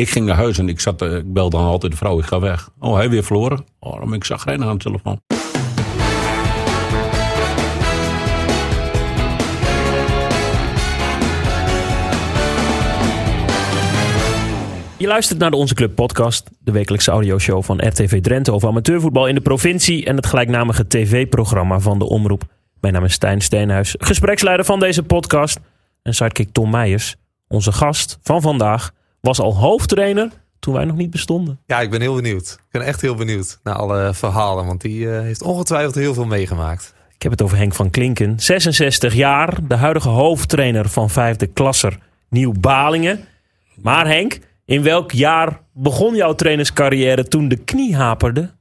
ik ging naar huis en ik belde dan altijd de vrouw, ik ga weg. Oh, hij weer verloren? Oh, dan ben ik chagrijnig aan de telefoon. Je luistert naar de Onze Club podcast, de wekelijkse audioshow van RTV Drenthe over amateurvoetbal in de provincie en het gelijknamige tv-programma van de Omroep. Mijn naam is Stijn Steenhuis, gespreksleider van deze podcast. En sidekick Tom Meijers, onze gast van vandaag, was al hoofdtrainer toen wij nog niet bestonden. Ja, ik ben heel benieuwd. Ik ben echt heel benieuwd naar alle verhalen, want die heeft ongetwijfeld heel veel meegemaakt. Ik heb het over Henk van Klinken, 66 jaar, de huidige hoofdtrainer van 5e klasser Nieuw Balingen. Maar Henk, in welk jaar begon jouw trainerscarrière toen de knie haperde?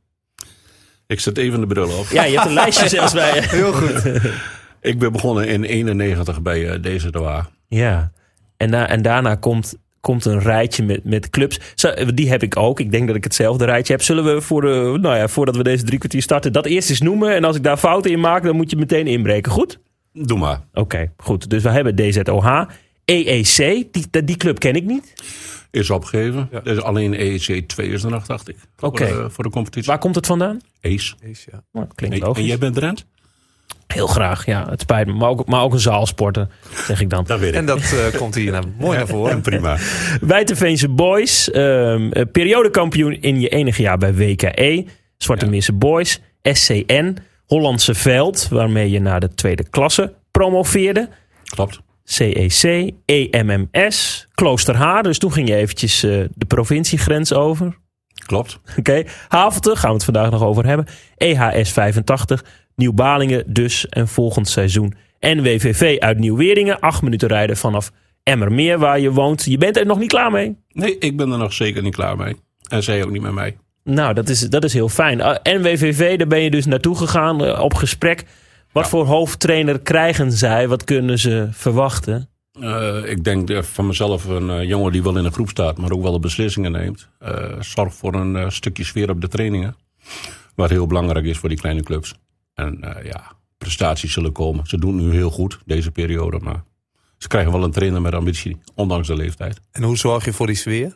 Ik zet even de bril op. Ja, je hebt een lijstje zelfs bij je. Heel goed. Ik ben begonnen in 91 bij deze DWA. Ja, en daarna komt een rijtje met clubs. Die heb ik ook. Ik denk dat ik hetzelfde rijtje heb. Zullen we voordat we deze 3 kwartier starten, dat eerst eens noemen? En als ik daar fouten in maak, dan moet je meteen inbreken. Goed? Doe maar. Oké, goed. Dus we hebben DZOH. EEC, die club ken ik niet. Is opgegeven. Ja. Dus alleen EEC 2 is er nog, dacht ik. Oké. Voor de competitie. Waar komt het vandaan? Ace. Ja. Nou, klinkt logisch. En jij bent Drent? Heel graag, ja. Het spijt me. Maar ook een zaalsporter, zeg ik dan. Dat weet ik. En dat komt hier mooi naar voren. En prima. Wijtenveense Boys. Periodekampioen in je enige jaar bij WKE. Zwarte Meerse Boys. SCN. Hollandse Veld. Waarmee je naar de 2e klasse promoveerde. Klopt. CEC, EMMS, Kloosterhaar. Dus toen ging je eventjes de provinciegrens over. Klopt. Oké. Havelte, gaan we het vandaag nog over hebben. EHS 85, Nieuw Balingen dus. En volgend seizoen NWVV uit Nieuw-Weringen. 8 minuten rijden vanaf Emmermeer waar je woont. Je bent er nog niet klaar mee? Nee, ik ben er nog zeker niet klaar mee. En zij ook niet met mij. Nou, dat is heel fijn. NWVV, daar ben je dus naartoe gegaan op gesprek. Wat voor hoofdtrainer krijgen zij? Wat kunnen ze verwachten? Ik denk van mezelf een jongen die wel in de groep staat, maar ook wel de beslissingen neemt. Zorg voor een stukje sfeer op de trainingen. Wat heel belangrijk is voor die kleine clubs. En prestaties zullen komen. Ze doen nu heel goed, deze periode. Maar ze krijgen wel een trainer met ambitie, ondanks de leeftijd. En hoe zorg je voor die sfeer?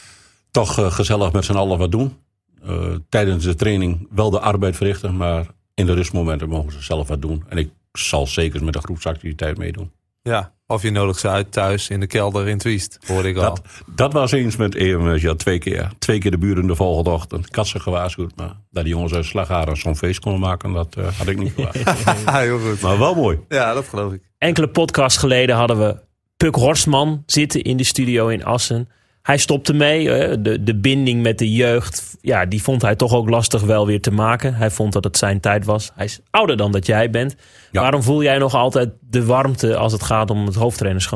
Toch gezellig met z'n allen wat doen. Tijdens de training wel de arbeid verrichten, maar in de rustmomenten mogen ze zelf wat doen. En ik zal zeker met de groepsactiviteit meedoen. Ja, of je nodigt ze uit thuis in de kelder in Twiest, hoorde ik al. Dat was eens met EMS, ja, 2 keer. 2 keer de buren de volgende ochtend. Ik had ze gewaarschuwd, maar dat die jongens uit Slagharen zo'n feest konden maken, dat had ik niet verwacht. Heel goed. Maar wel mooi. Ja, dat geloof ik. Enkele podcasts geleden hadden we Puk Horstman zitten in de studio in Assen. Hij stopte mee. De binding met de jeugd, ja, die vond hij toch ook lastig wel weer te maken. Hij vond dat het zijn tijd was. Hij is ouder dan dat jij bent. Ja. Waarom voel jij nog altijd de warmte als het gaat om het hoofdtrainerschap?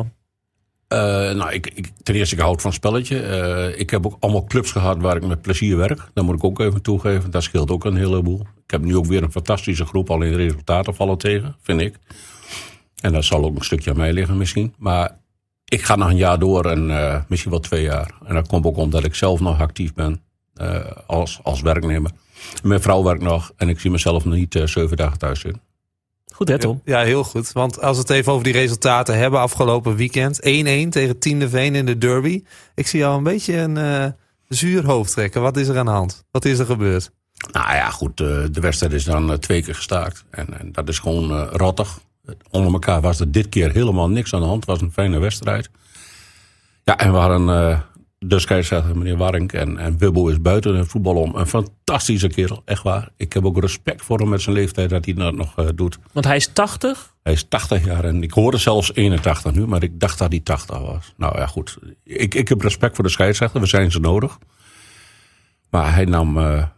Ten eerste, ik houd van het spelletje. Ik heb ook allemaal clubs gehad waar ik met plezier werk. Dat moet ik ook even toegeven. Dat scheelt ook een heleboel. Ik heb nu ook weer een fantastische groep. Alleen de resultaten vallen tegen, vind ik. En dat zal ook een stukje aan mij liggen misschien. Maar ik ga nog een jaar door en misschien wel 2 jaar. En dat komt ook omdat ik zelf nog actief ben als werknemer. Mijn vrouw werkt nog en ik zie mezelf nog niet 7 dagen thuis zitten. Goed hè, Tom? Ja, heel goed. Want als we het even over die resultaten hebben afgelopen weekend. 1-1 tegen Tiendeveen in de derby. Ik zie jou een beetje een zuur hoofd trekken. Wat is er aan de hand? Wat is er gebeurd? Nou ja, goed. De wedstrijd is dan 2 keer gestaakt. En dat is gewoon rottig. Onder elkaar was er dit keer helemaal niks aan de hand. Het was een fijne wedstrijd. Ja, en we hadden de scheidsrechter, meneer Warink. En Wubbo is buiten het voetbal om. Een fantastische kerel, echt waar. Ik heb ook respect voor hem met zijn leeftijd dat hij dat nog doet. Want hij is 80? Hij is 80 jaar en ik hoorde zelfs 81 nu. Maar ik dacht dat hij 80 was. Nou ja, goed. Ik heb respect voor de scheidsrechter. We zijn ze nodig. Maar hij nam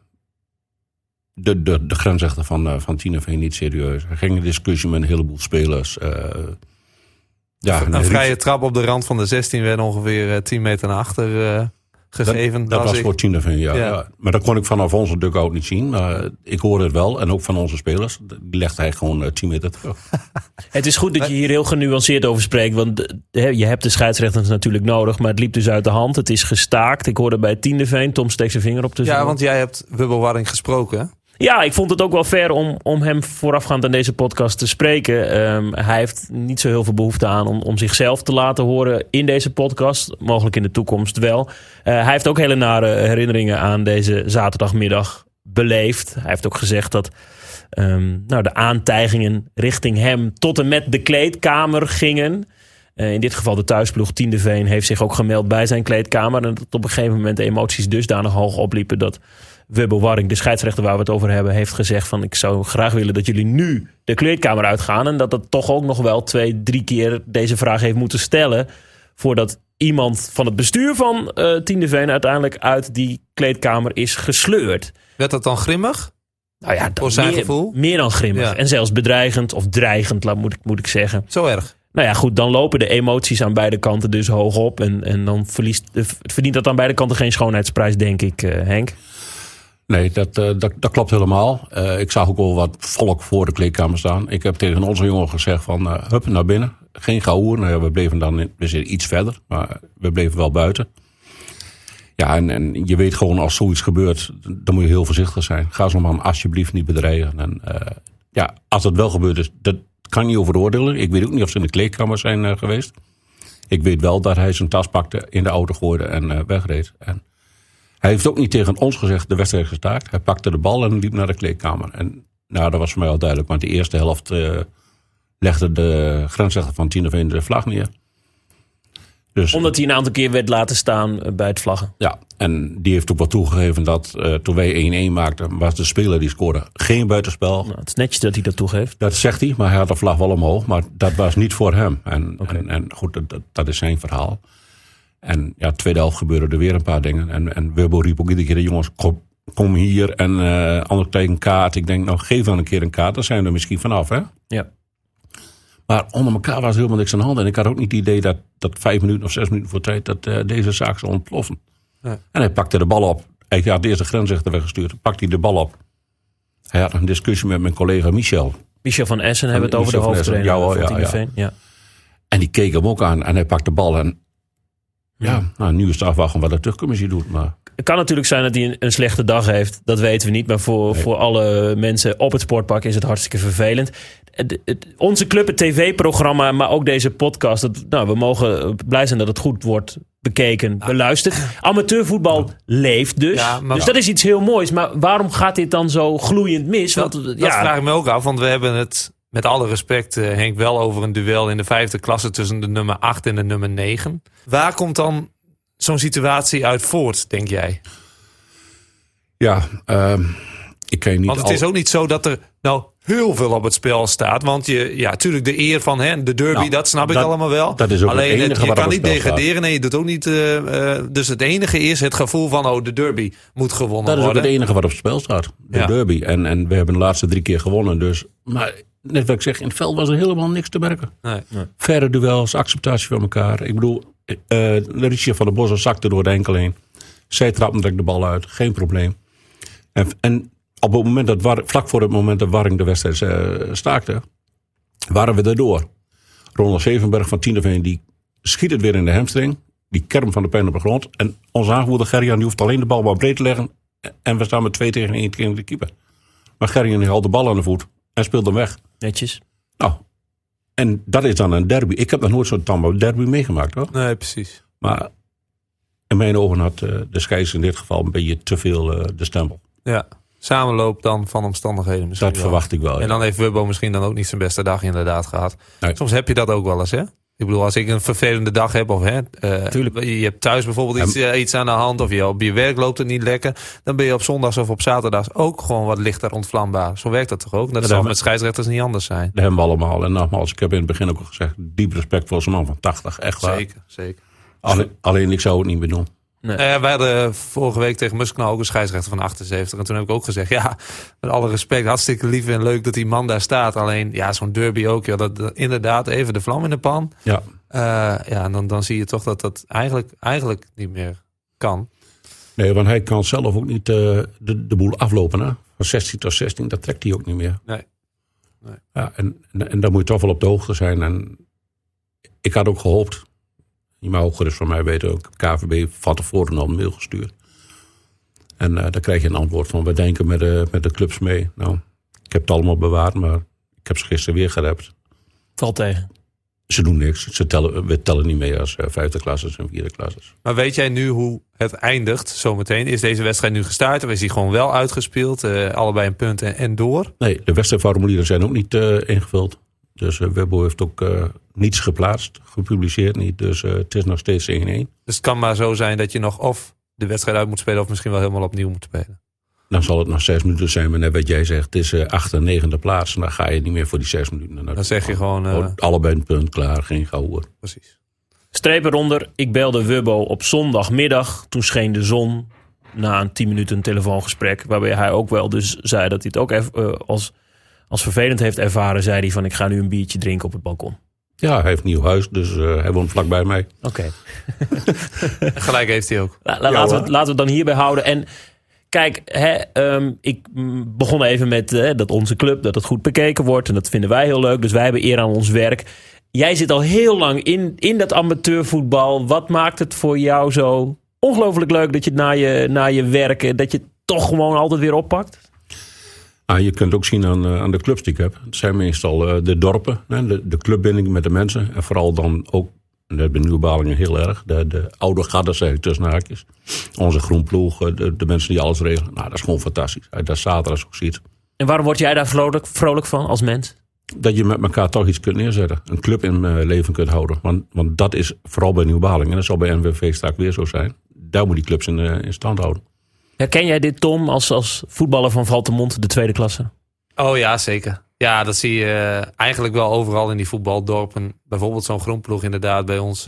de grensrechter van Tiendeveen niet serieus. Er ging een discussie met een heleboel spelers. Een vrije trap op de rand van de 16 werd ongeveer 10 meter naar achter gegeven. Dat was voor Tiendeveen, ja. Maar dat kon ik vanaf onze dugout niet zien. Maar ik hoorde het wel. En ook van onze spelers. Die legde hij gewoon 10 meter terug. Het is goed dat je hier heel genuanceerd over spreekt. Want je hebt de scheidsrechters natuurlijk nodig. Maar het liep dus uit de hand. Het is gestaakt. Ik hoorde bij Tiendeveen. Tom steekt zijn vinger op de Ja, want jij hebt Wubbo Warring gesproken. Ja, ik vond het ook wel fair om hem voorafgaand aan deze podcast te spreken. Hij heeft niet zo heel veel behoefte aan om zichzelf te laten horen in deze podcast. Mogelijk in de toekomst wel. Hij heeft ook hele nare herinneringen aan deze zaterdagmiddag beleefd. Hij heeft ook gezegd dat de aantijgingen richting hem tot en met de kleedkamer gingen. In dit geval de thuisploeg Tiendeveen heeft zich ook gemeld bij zijn kleedkamer. En dat op een gegeven moment de emoties dusdanig hoog opliepen dat Wubbo Warring, de scheidsrechter waar we het over hebben, heeft gezegd van ik zou graag willen dat jullie nu de kleedkamer uitgaan. En dat het toch ook nog wel 2-3 keer deze vraag heeft moeten stellen voordat iemand van het bestuur van Tiendeveen uiteindelijk uit die kleedkamer is gesleurd. Werd dat dan grimmig? Nou ja, voor zijn gevoel? Meer dan grimmig. Ja. En zelfs bedreigend of dreigend, moet ik zeggen. Zo erg? Nou ja, goed, dan lopen de emoties aan beide kanten dus hoog op. En dan verdient dat aan beide kanten geen schoonheidsprijs, denk ik, Henk. Nee, dat klopt helemaal. Ik zag ook al wat volk voor de kleedkamer staan. Ik heb tegen onze jongen gezegd van hup, naar binnen. Geen gehoer. Nou ja, we bleven dan iets verder, maar we bleven wel buiten. Ja, en je weet gewoon als zoiets gebeurt, dan moet je heel voorzichtig zijn. Ga zo'n man alsjeblieft niet bedreigen. En als het wel gebeurd is, dat kan niet over oordelen. Ik weet ook niet of ze in de kleedkamer zijn geweest. Ik weet wel dat hij zijn tas pakte, in de auto gooide en wegreed. En hij heeft ook niet tegen ons gezegd de wedstrijd gestaakt. Hij pakte de bal en liep naar de kleedkamer. En nou, dat was voor mij al duidelijk. Want de eerste helft legde de grensrechter van Tiendeveen de vlag neer. Dus, omdat hij een aantal keer werd laten staan bij het vlaggen. Ja, en die heeft ook wel toegegeven dat toen wij 1-1 maakten, was de speler die scoorde geen buitenspel. Nou, het is netjes dat hij dat toegeeft. Dat zegt hij, maar hij had de vlag wel omhoog. Maar dat was niet voor hem. En goed, dat is zijn verhaal. En ja, tweede helft gebeurde er weer een paar dingen. En Wubbo riep ook iedere keer, jongens, kom hier. En anders krijg ik een kaart. Ik denk, nou, geef dan een keer een kaart. Dan zijn we er misschien vanaf, hè? Ja. Maar onder elkaar was helemaal niks aan de hand. En ik had ook niet het idee dat 5 minuten of 6 minuten voor tijd dat deze zaak zou ontploffen. Ja. En hij pakte de bal op. Hij had eerst de grensrechter weggestuurd. Pakte hij de bal op. Hij had een discussie met mijn collega Michel. Michel van Essen hebben het over de hoofdtrainer van Tiendeveen. Ja. En die keek hem ook aan. En hij pakte de bal. En nu is het afwachten wat de terugcommissie doet. Maar het kan natuurlijk zijn dat hij een slechte dag heeft. Dat weten we niet. Maar voor alle mensen op het sportpark is het hartstikke vervelend. Onze club, het tv-programma, maar ook deze podcast. We mogen blij zijn dat het goed wordt bekeken, beluisterd. Amateurvoetbal leeft dus. Ja, dus dat is iets heel moois. Maar waarom gaat dit dan zo gloeiend mis? Dat vraag ik me ook af. Want we hebben het, met alle respect, Henk, wel over een duel in de 5e klasse tussen de nummer 8 en de nummer 9. Waar komt dan zo'n situatie uit voort, denk jij? Ja, ik kan je niet. Want het is ook niet zo dat er nou heel veel op het spel staat. Want natuurlijk de eer van de derby, dat snap ik allemaal wel. Dat is ook alleen het enige je kan niet degraderen. Staat. Nee, je doet ook niet. Dus het enige is het gevoel van de derby moet gewonnen worden. Dat is ook het enige wat op het spel staat. De derby. En we hebben de laatste 3 keer gewonnen. Dus, maar net wat ik zeg, in het veld was er helemaal niks te merken. Nee. Verre duels, acceptatie van elkaar. Ik bedoel, Richie van der Bossen zakte door de enkel heen. Zij trapte direct de bal uit. Geen probleem. En op het moment vlak voor het moment dat Warring de wedstrijd staakte, waren we erdoor. Ronald Zevenberg van Tiendeveen, die schiet het weer in de hamstring. Die kerm van de pijn op de grond. En onze aanvoerder Gerjan, die hoeft alleen de bal maar breed te leggen. En we staan met 2 tegen 1 tegen de keeper. Maar Gerjan houdt de bal aan de voet en speelt hem weg. Netjes. Nou, en dat is dan een derby. Ik heb nog nooit zo'n derby meegemaakt, hoor. Nee, precies. Maar in mijn ogen had de scheids in dit geval een beetje te veel de stempel. Ja. Samenloop dan van omstandigheden misschien. Dat verwacht ik wel. En dan heeft Wubbo misschien dan ook niet zijn beste dag inderdaad gehad. Nee. Soms heb je dat ook wel eens, hè? Ik bedoel, als ik een vervelende dag heb of je hebt thuis bijvoorbeeld iets aan de hand of op je werk loopt het niet lekker, dan ben je op zondags of op zaterdags ook gewoon wat lichter ontvlambaar. Zo werkt dat toch ook? Dat zal met scheidsrechters niet anders zijn. Dat hebben we allemaal. En nogmaals, ik heb in het begin ook al gezegd, diep respect voor zo'n man van 80. Echt waar. Zeker. Alleen ik zou het niet meer doen. Nee. Wij hadden vorige week tegen Musknal ook een scheidsrechter van 78. En toen heb ik ook gezegd, met alle respect, hartstikke lief en leuk dat die man daar staat. Alleen, zo'n derby ook, dat inderdaad even de vlam in de pan. Ja. En dan zie je toch dat dat eigenlijk niet meer kan. Nee, want hij kan zelf ook niet de boel aflopen. Hè? Van 16 tot 16, dat trekt hij ook niet meer. Nee. Ja, en dan moet je toch wel op de hoogte zijn. En ik had ook gehoopt. Je mag ook gerust van mij weten, ook KVB van tevoren al een mail gestuurd. En dan krijg je een antwoord van, we denken met de clubs mee. Nou, ik heb het allemaal bewaard, maar ik heb ze gisteren weer gerept. Valt tegen. Ze doen niks. We tellen niet mee als vijfde klassers en vierde klassers. Maar weet jij nu hoe het eindigt zometeen? Is deze wedstrijd nu gestart of is die gewoon wel uitgespeeld? Allebei een punt en door? Nee, de wedstrijdformulieren zijn ook niet ingevuld. Dus Webbo heeft ook niets geplaatst, gepubliceerd niet. Dus het is nog steeds 1-1. Dus het kan maar zo zijn dat je nog of de wedstrijd uit moet spelen of misschien wel helemaal opnieuw moet spelen. Dan zal het nog 6 minuten zijn, maar net wat jij zegt, het is 8e en 9e plaats. En dan ga je niet meer voor die 6 minuten. Dan zeg je gewoon... allebei een punt, klaar, geen gehoor. Precies. Streep eronder, ik belde Wubbo op zondagmiddag. Toen scheen de zon na een 10 minuten telefoongesprek. Waarbij hij ook wel dus zei dat hij het ook even als vervelend heeft ervaren. Zei hij van, ik ga nu een biertje drinken op het balkon. Ja, hij heeft een nieuw huis, dus hij woont vlakbij mij. Oké. Gelijk heeft hij ook. Laten we het dan hierbij houden. En kijk, ik begon even met dat onze club, dat het goed bekeken wordt. En dat vinden wij heel leuk. Dus wij hebben eer aan ons werk. Jij zit al heel lang in dat amateurvoetbal. Wat maakt het voor jou zo ongelooflijk leuk dat je na je werk, dat je het toch gewoon altijd weer oppakt? Je kunt ook zien aan de clubs die ik heb. Het zijn meestal de dorpen, de clubbinding met de mensen. En vooral dan ook, en dat bij Nieuw-Balingen heel erg, de oude garde, zeg ik tussen haakjes. Onze groenploeg, de mensen die alles regelen. Nou, dat is gewoon fantastisch. Als je dat zaterdags ook ziet. En waarom word jij daar vrolijk van als mens? Dat je met elkaar toch iets kunt neerzetten. Een club in leven kunt houden. Want dat is vooral bij Nieuw-Balingen. En dat zal bij NWV straks weer zo zijn. Daar moet die clubs in stand houden. Herken jij dit, Tom, als voetballer van Valtemont, de tweede klasse? Oh ja, zeker. Ja, dat zie je eigenlijk wel overal in die voetbaldorpen. Bijvoorbeeld zo'n groenploeg inderdaad bij ons.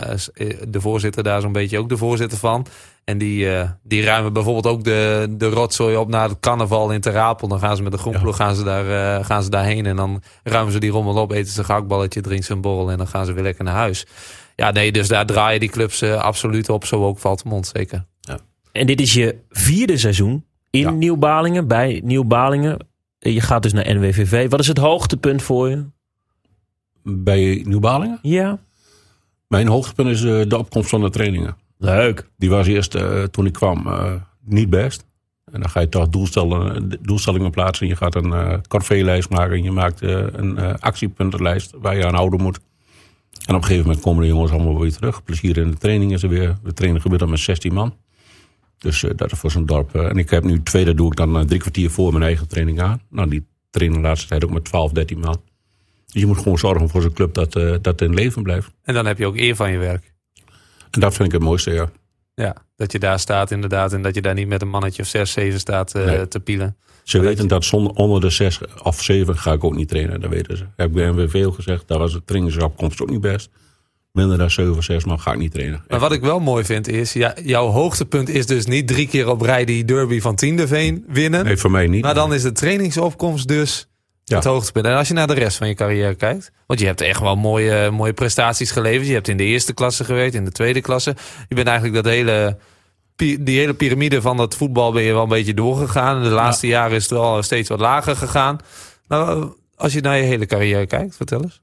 De voorzitter daar zo'n beetje ook de voorzitter van. En die ruimen bijvoorbeeld ook de rotzooi op na het carnaval in Ter Apel. Dan gaan ze met de groenploeg gaan ze daarheen. En dan ruimen ze die rommel op, eten ze een gehaktballetje, drinken ze een borrel. En dan gaan ze weer lekker naar huis. Ja, nee, dus daar draaien die clubs absoluut op. Zo ook Valtemont, zeker. Ja. En dit is je 4e seizoen in Nieuw-Balingen, bij Nieuw-Balingen. Je gaat dus naar NWVV. Wat is het hoogtepunt voor je? Bij Nieuw-Balingen? Ja. Mijn hoogtepunt is de opkomst van de trainingen. Leuk. Die was eerst, toen ik kwam, niet best. En dan ga je toch doelstellingen plaatsen. Je gaat een corvée-lijst maken. Je maakt een actiepuntenlijst waar je aan houden moet. En op een gegeven moment komen de jongens allemaal weer terug. Plezier in de training is er weer. De training gebeurt dan met 16 man. Dus dat is voor zo'n dorp. En ik heb nu tweede, doe ik dan 3 kwartier voor mijn eigen training aan. Nou, die trainen de laatste tijd ook met 12, 13 man. Dus je moet gewoon zorgen voor zo'n club dat in leven blijft. En dan heb je ook eer van je werk. En dat vind ik het mooiste, ja. Ja, dat je daar staat inderdaad. En dat je daar niet met een mannetje of 6, 7 staat te pielen. Ze weten dat onder de 6 of 7 ga ik ook niet trainen. Dat weten ze. Heb ik bij NWV al gezegd. Daar was de trainingsopkomst ook niet best. Minder dan 7 of 6 man ga ik niet trainen. Echt. Maar wat ik wel mooi vind is, jouw hoogtepunt is dus niet 3 keer op rij die derby van Tiendeveen winnen. Nee, voor mij niet. Maar dan is de trainingsopkomst dus het hoogtepunt. En als je naar de rest van je carrière kijkt, want je hebt echt wel mooie prestaties geleverd. Je hebt in de eerste klasse gewerkt, in de tweede klasse. Je bent eigenlijk die hele piramide van het voetbal ben je wel een beetje doorgegaan. De laatste jaren is het wel steeds wat lager gegaan. Nou, als je naar je hele carrière kijkt, vertel eens.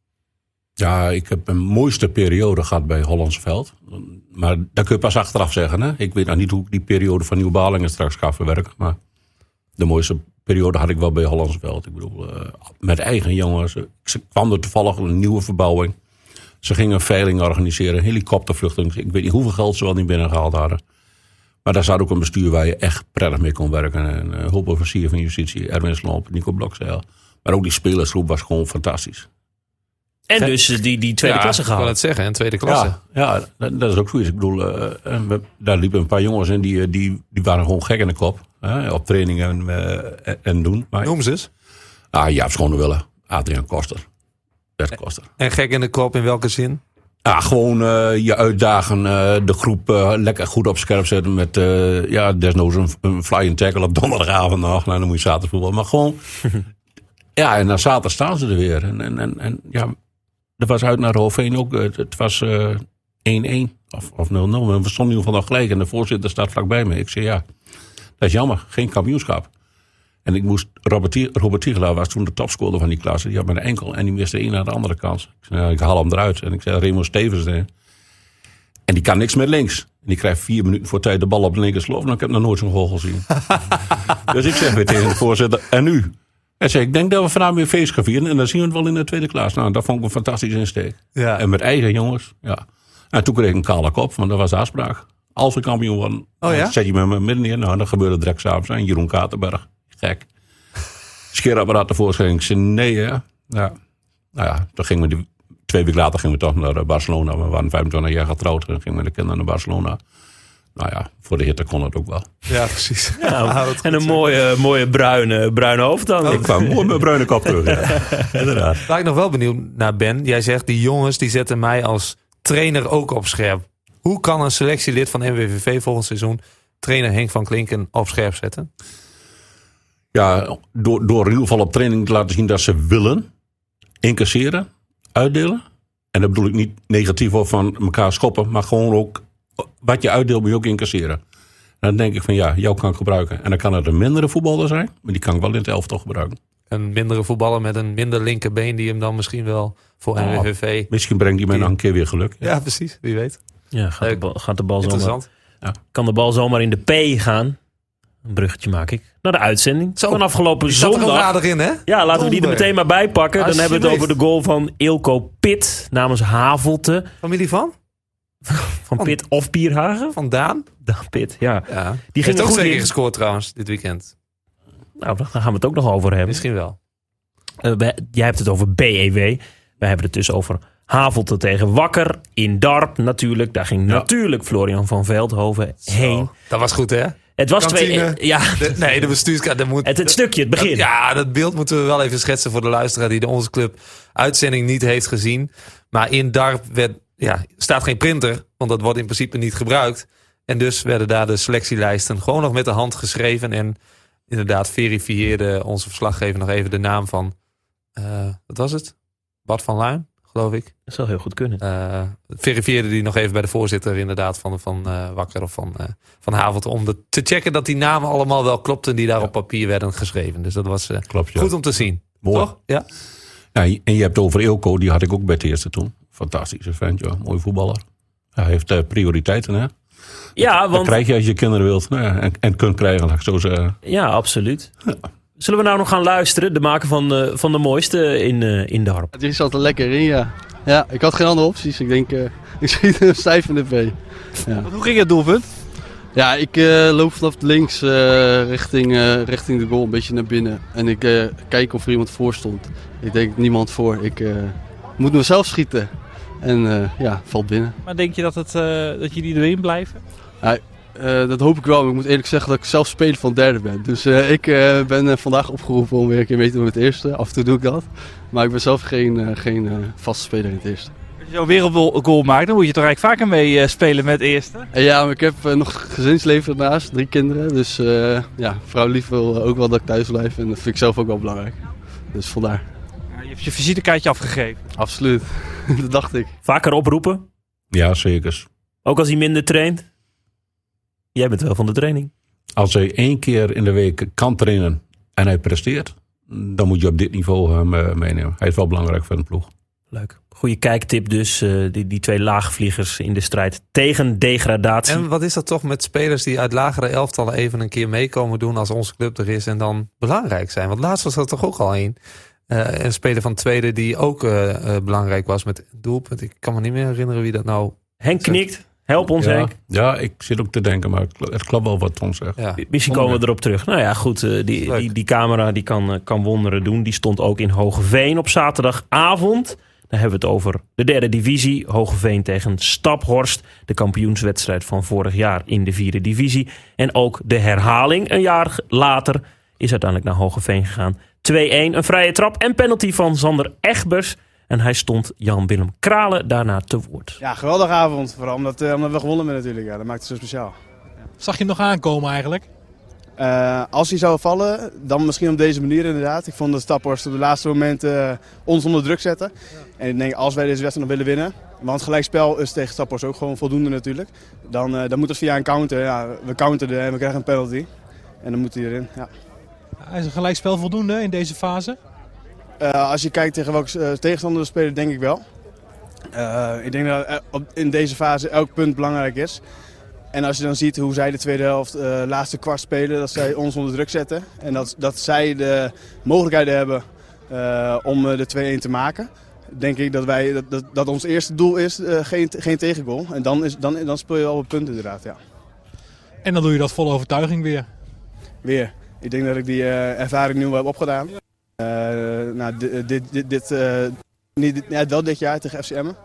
Ja, ik heb een mooiste periode gehad bij Hollands Veld. Maar dat kun je pas achteraf zeggen. Hè? Ik weet nog niet hoe ik die periode van Nieuw-Balingen straks ga verwerken. Maar de mooiste periode had ik wel bij Hollands Veld. Ik bedoel, met eigen jongens. Ze kwam er toevallig een nieuwe verbouwing. Ze gingen een veiling organiseren, helikoptervluchten. Ik weet niet hoeveel geld ze wel niet binnengehaald hadden. Maar daar zat ook een bestuur waar je echt prettig mee kon werken. Een hulpofficier van justitie, Erwin Slomp, Nico Blokzeil. Maar ook die spelersgroep was gewoon fantastisch. En dus die tweede klasse gehaald. Ik kan het zeggen, een tweede klasse. Ja, dat is ook zoiets. Ik bedoel, daar liepen een paar jongens in die waren gewoon gek in de kop. Op trainingen en doen. Maar, noem ze eens. Jaap Schonewille, Adriaan Koster, Bert Koster. En gek in de kop in welke zin? Ja, gewoon je uitdagen, de groep lekker goed op scherp zetten met desnoods een flying tackle op donderdagavond nog. Nou, dan moet je zaterdag voetballen. Maar gewoon, en dan zaterdag staan ze er weer. En dat was uit naar Hoofdveen ook. Het was 1-1 of 0-0. We stonden in ieder geval nog gelijk en de voorzitter staat vlakbij me. Ik zei dat is jammer, geen kampioenschap. En ik moest, Robert Tiegelaar was toen de topscorer van die klasse. Die had met een enkel en die miste de een naar de andere kant. Ik zei, ik haal hem eruit. En ik zei, Remo Stevens erin. En die kan niks met links. En die krijgt 4 minuten voor tijd de bal op de linkersloof. Nou, ik heb nog nooit zo'n goal gezien. Dus ik zeg weer tegen de voorzitter, en nu? Hij zei, ik denk dat we vanavond weer feest gaan vieren. En dan zien we het wel in de tweede klas. Nou, dat vond ik een fantastische insteek. Ja. En met eigen jongens, ja. En toen kreeg ik een kale kop, want dat was de afspraak. Als we kampioen worden, dan zet je me midden neer. Nou, dat gebeurde direct s'avonds. En Jeroen Katerberg, gek. Scheerapparaat tevoorschijn. Ik zei, nee, hè. Ja. Nou ja, toen gingen we 2 weken later gingen we toch naar Barcelona. We waren 25 jaar getrouwd. En gingen we de kinderen naar Barcelona. Nou ja, voor de hitte kon het ook wel. Ja, precies. Ja, en een mooie bruine hoofd dan. Ik kwam mooi met bruine kop terug, ja. Inderdaad. Waar ik nog wel benieuwd naar ben. Jij zegt, die jongens die zetten mij als trainer ook op scherp. Hoe kan een selectielid van NWVV volgend seizoen trainer Henk van Klinken op scherp zetten? Ja, door in ieder geval op training te laten zien dat ze willen incasseren, uitdelen. En dat bedoel ik niet negatief of van elkaar schoppen, maar gewoon ook wat je uitdeelt moet je ook incasseren. En dan denk ik van ja, jou kan ik gebruiken. En dan kan het een mindere voetballer zijn, maar die kan ik wel in het elftal gebruiken. Een mindere voetballer met een minder linkerbeen die hem dan misschien wel voor NWVV... Misschien brengt hij mij nog een keer weer geluk. Ja, precies. Wie weet. Ja, gaat de bal interessant. Kan de bal zomaar in de P gaan? Een bruggetje maak ik. Naar de uitzending. Van afgelopen zondag. Zat er ook aardig in, hè? Ja, laten we die er meteen maar bij pakken. Dan hebben we het over de goal van Ilko Pitt namens Havelte. Familie van? Van Pitt of Pierhagen? Van Daan? Daan Pitt, ja. Die heeft ook 2 keer gescoord trouwens, dit weekend. Nou, daar gaan we het ook nog over hebben. Misschien wel. Jij hebt het over BEW. Wij hebben het dus over Havelte tegen Wakker. In Darp natuurlijk. Daar ging natuurlijk Florian van Veldhoven heen. Dat was goed, hè? Het was Kantine, 2... Ja. De bestuurskaart. Het stukje, het begin. Dat beeld moeten we wel even schetsen voor de luisteraar die de Onze Club uitzending niet heeft gezien. Maar in Darp staat geen printer, want dat wordt in principe niet gebruikt. En dus werden daar de selectielijsten gewoon nog met de hand geschreven. En inderdaad verifieerde onze verslaggever nog even de naam van... wat was het? Bart van Luijn, geloof ik. Dat zou heel goed kunnen. Verifieerde die nog even bij de voorzitter inderdaad van Wakker of van Havelte. Om te checken dat die namen allemaal wel klopten die daar op papier werden geschreven. Dus dat was goed om te zien. Mooi. Toch? Ja. Ja, en je hebt over Ilko, die had ik ook bij het eerste toen. Fantastische vent, joh. Mooi voetballer. Hij heeft prioriteiten, hè? Ja, want... Dat krijg je als je kinderen wilt. Nou ja, en kunt krijgen, laat ik zo zeggen. Ja, absoluut. Ja. Zullen we nou nog gaan luisteren? De maken van de mooiste in Darp. Het is altijd lekker in, ja. Ja, ik had geen andere opties. Ik denk, ik schiet hem stijf in de V. Ja. Hoe ging het doelpunt? Ja, ik loop vanaf links richting de goal, een beetje naar binnen. En ik kijk of er iemand voor stond. Ik denk, niemand voor. Ik moet mezelf schieten. En valt binnen. Maar denk je dat jullie erin blijven? Ja, dat hoop ik wel. Maar ik moet eerlijk zeggen dat ik zelf speler van derde ben. Dus ik ben vandaag opgeroepen om weer een keer mee te doen met het eerste. Af en toe doe ik dat. Maar ik ben zelf geen vaste speler in het eerste. Als je zo'n wereldgoal maakt, dan moet je toch eigenlijk vaker mee spelen met het eerste? Ja, maar ik heb nog gezinsleven ernaast, 3 kinderen. Dus vrouw lief wil ook wel dat ik thuis blijf. En dat vind ik zelf ook wel belangrijk. Dus vandaar. Ja, je hebt je visitekaartje afgegeven. Absoluut, dat dacht ik. Vaker oproepen? Ja, zeker. Ook als hij minder traint? Jij bent wel van de training. Als hij 1 keer in de week kan trainen en hij presteert, dan moet je op dit niveau meenemen. Hij is wel belangrijk voor de ploeg. Leuk. Goeie kijktip dus. Die 2 laagvliegers in de strijd tegen degradatie. En wat is dat toch met spelers die uit lagere elftallen even een keer meekomen doen als onze club er is en dan belangrijk zijn? Want laatst was dat toch ook al een speler van tweede die ook belangrijk was met doelpunt. Ik kan me niet meer herinneren wie dat nou... Henk knikt. Help ons, Henk. Ja, ik zit ook te denken, maar het klopt wel wat Tom zegt. Ja. Misschien komen we erop terug. Nou ja, goed. Die camera die kan wonderen doen. Die stond ook in Hoogeveen op zaterdagavond. Dan hebben we het over de 3e divisie. Hoogeveen tegen Staphorst. De kampioenswedstrijd van vorig jaar in de 4e divisie. En ook de herhaling een jaar later is uiteindelijk naar Hoogeveen gegaan. 2-1, een vrije trap en penalty van Sander Egbers. En hij stond Jan-Willem Kralen daarna te woord. Ja, geweldige avond. Vooral omdat we gewonnen hebben natuurlijk. Ja, dat maakt het zo speciaal. Ja. Zag je hem nog aankomen eigenlijk? Als hij zou vallen, dan misschien op deze manier inderdaad. Ik vond dat Staphorst op de laatste momenten ons onder druk zetten. Ja. En ik denk, als wij deze wedstrijd nog willen winnen, want gelijkspel is tegen Staphorst ook gewoon voldoende natuurlijk. Dan moet het via een counter. Ja, we counterden en we krijgen een penalty. En dan moet hij erin. Ja. Is een gelijkspel voldoende in deze fase? Als je kijkt tegen welke tegenstander we spelen, denk ik wel. Ik denk dat in deze fase elk punt belangrijk is. En als je dan ziet hoe zij de tweede helft laatste kwart spelen, dat zij ons onder druk zetten. En dat zij de mogelijkheden hebben om de 2-1 te maken. Denk ik dat ons eerste doel is geen tegengoal. En dan speel je al op punten inderdaad, ja. En dan doe je dat vol overtuiging weer. Weer. Ik denk dat ik die ervaring nu wel heb opgedaan. Wel dit jaar tegen FC Emmen.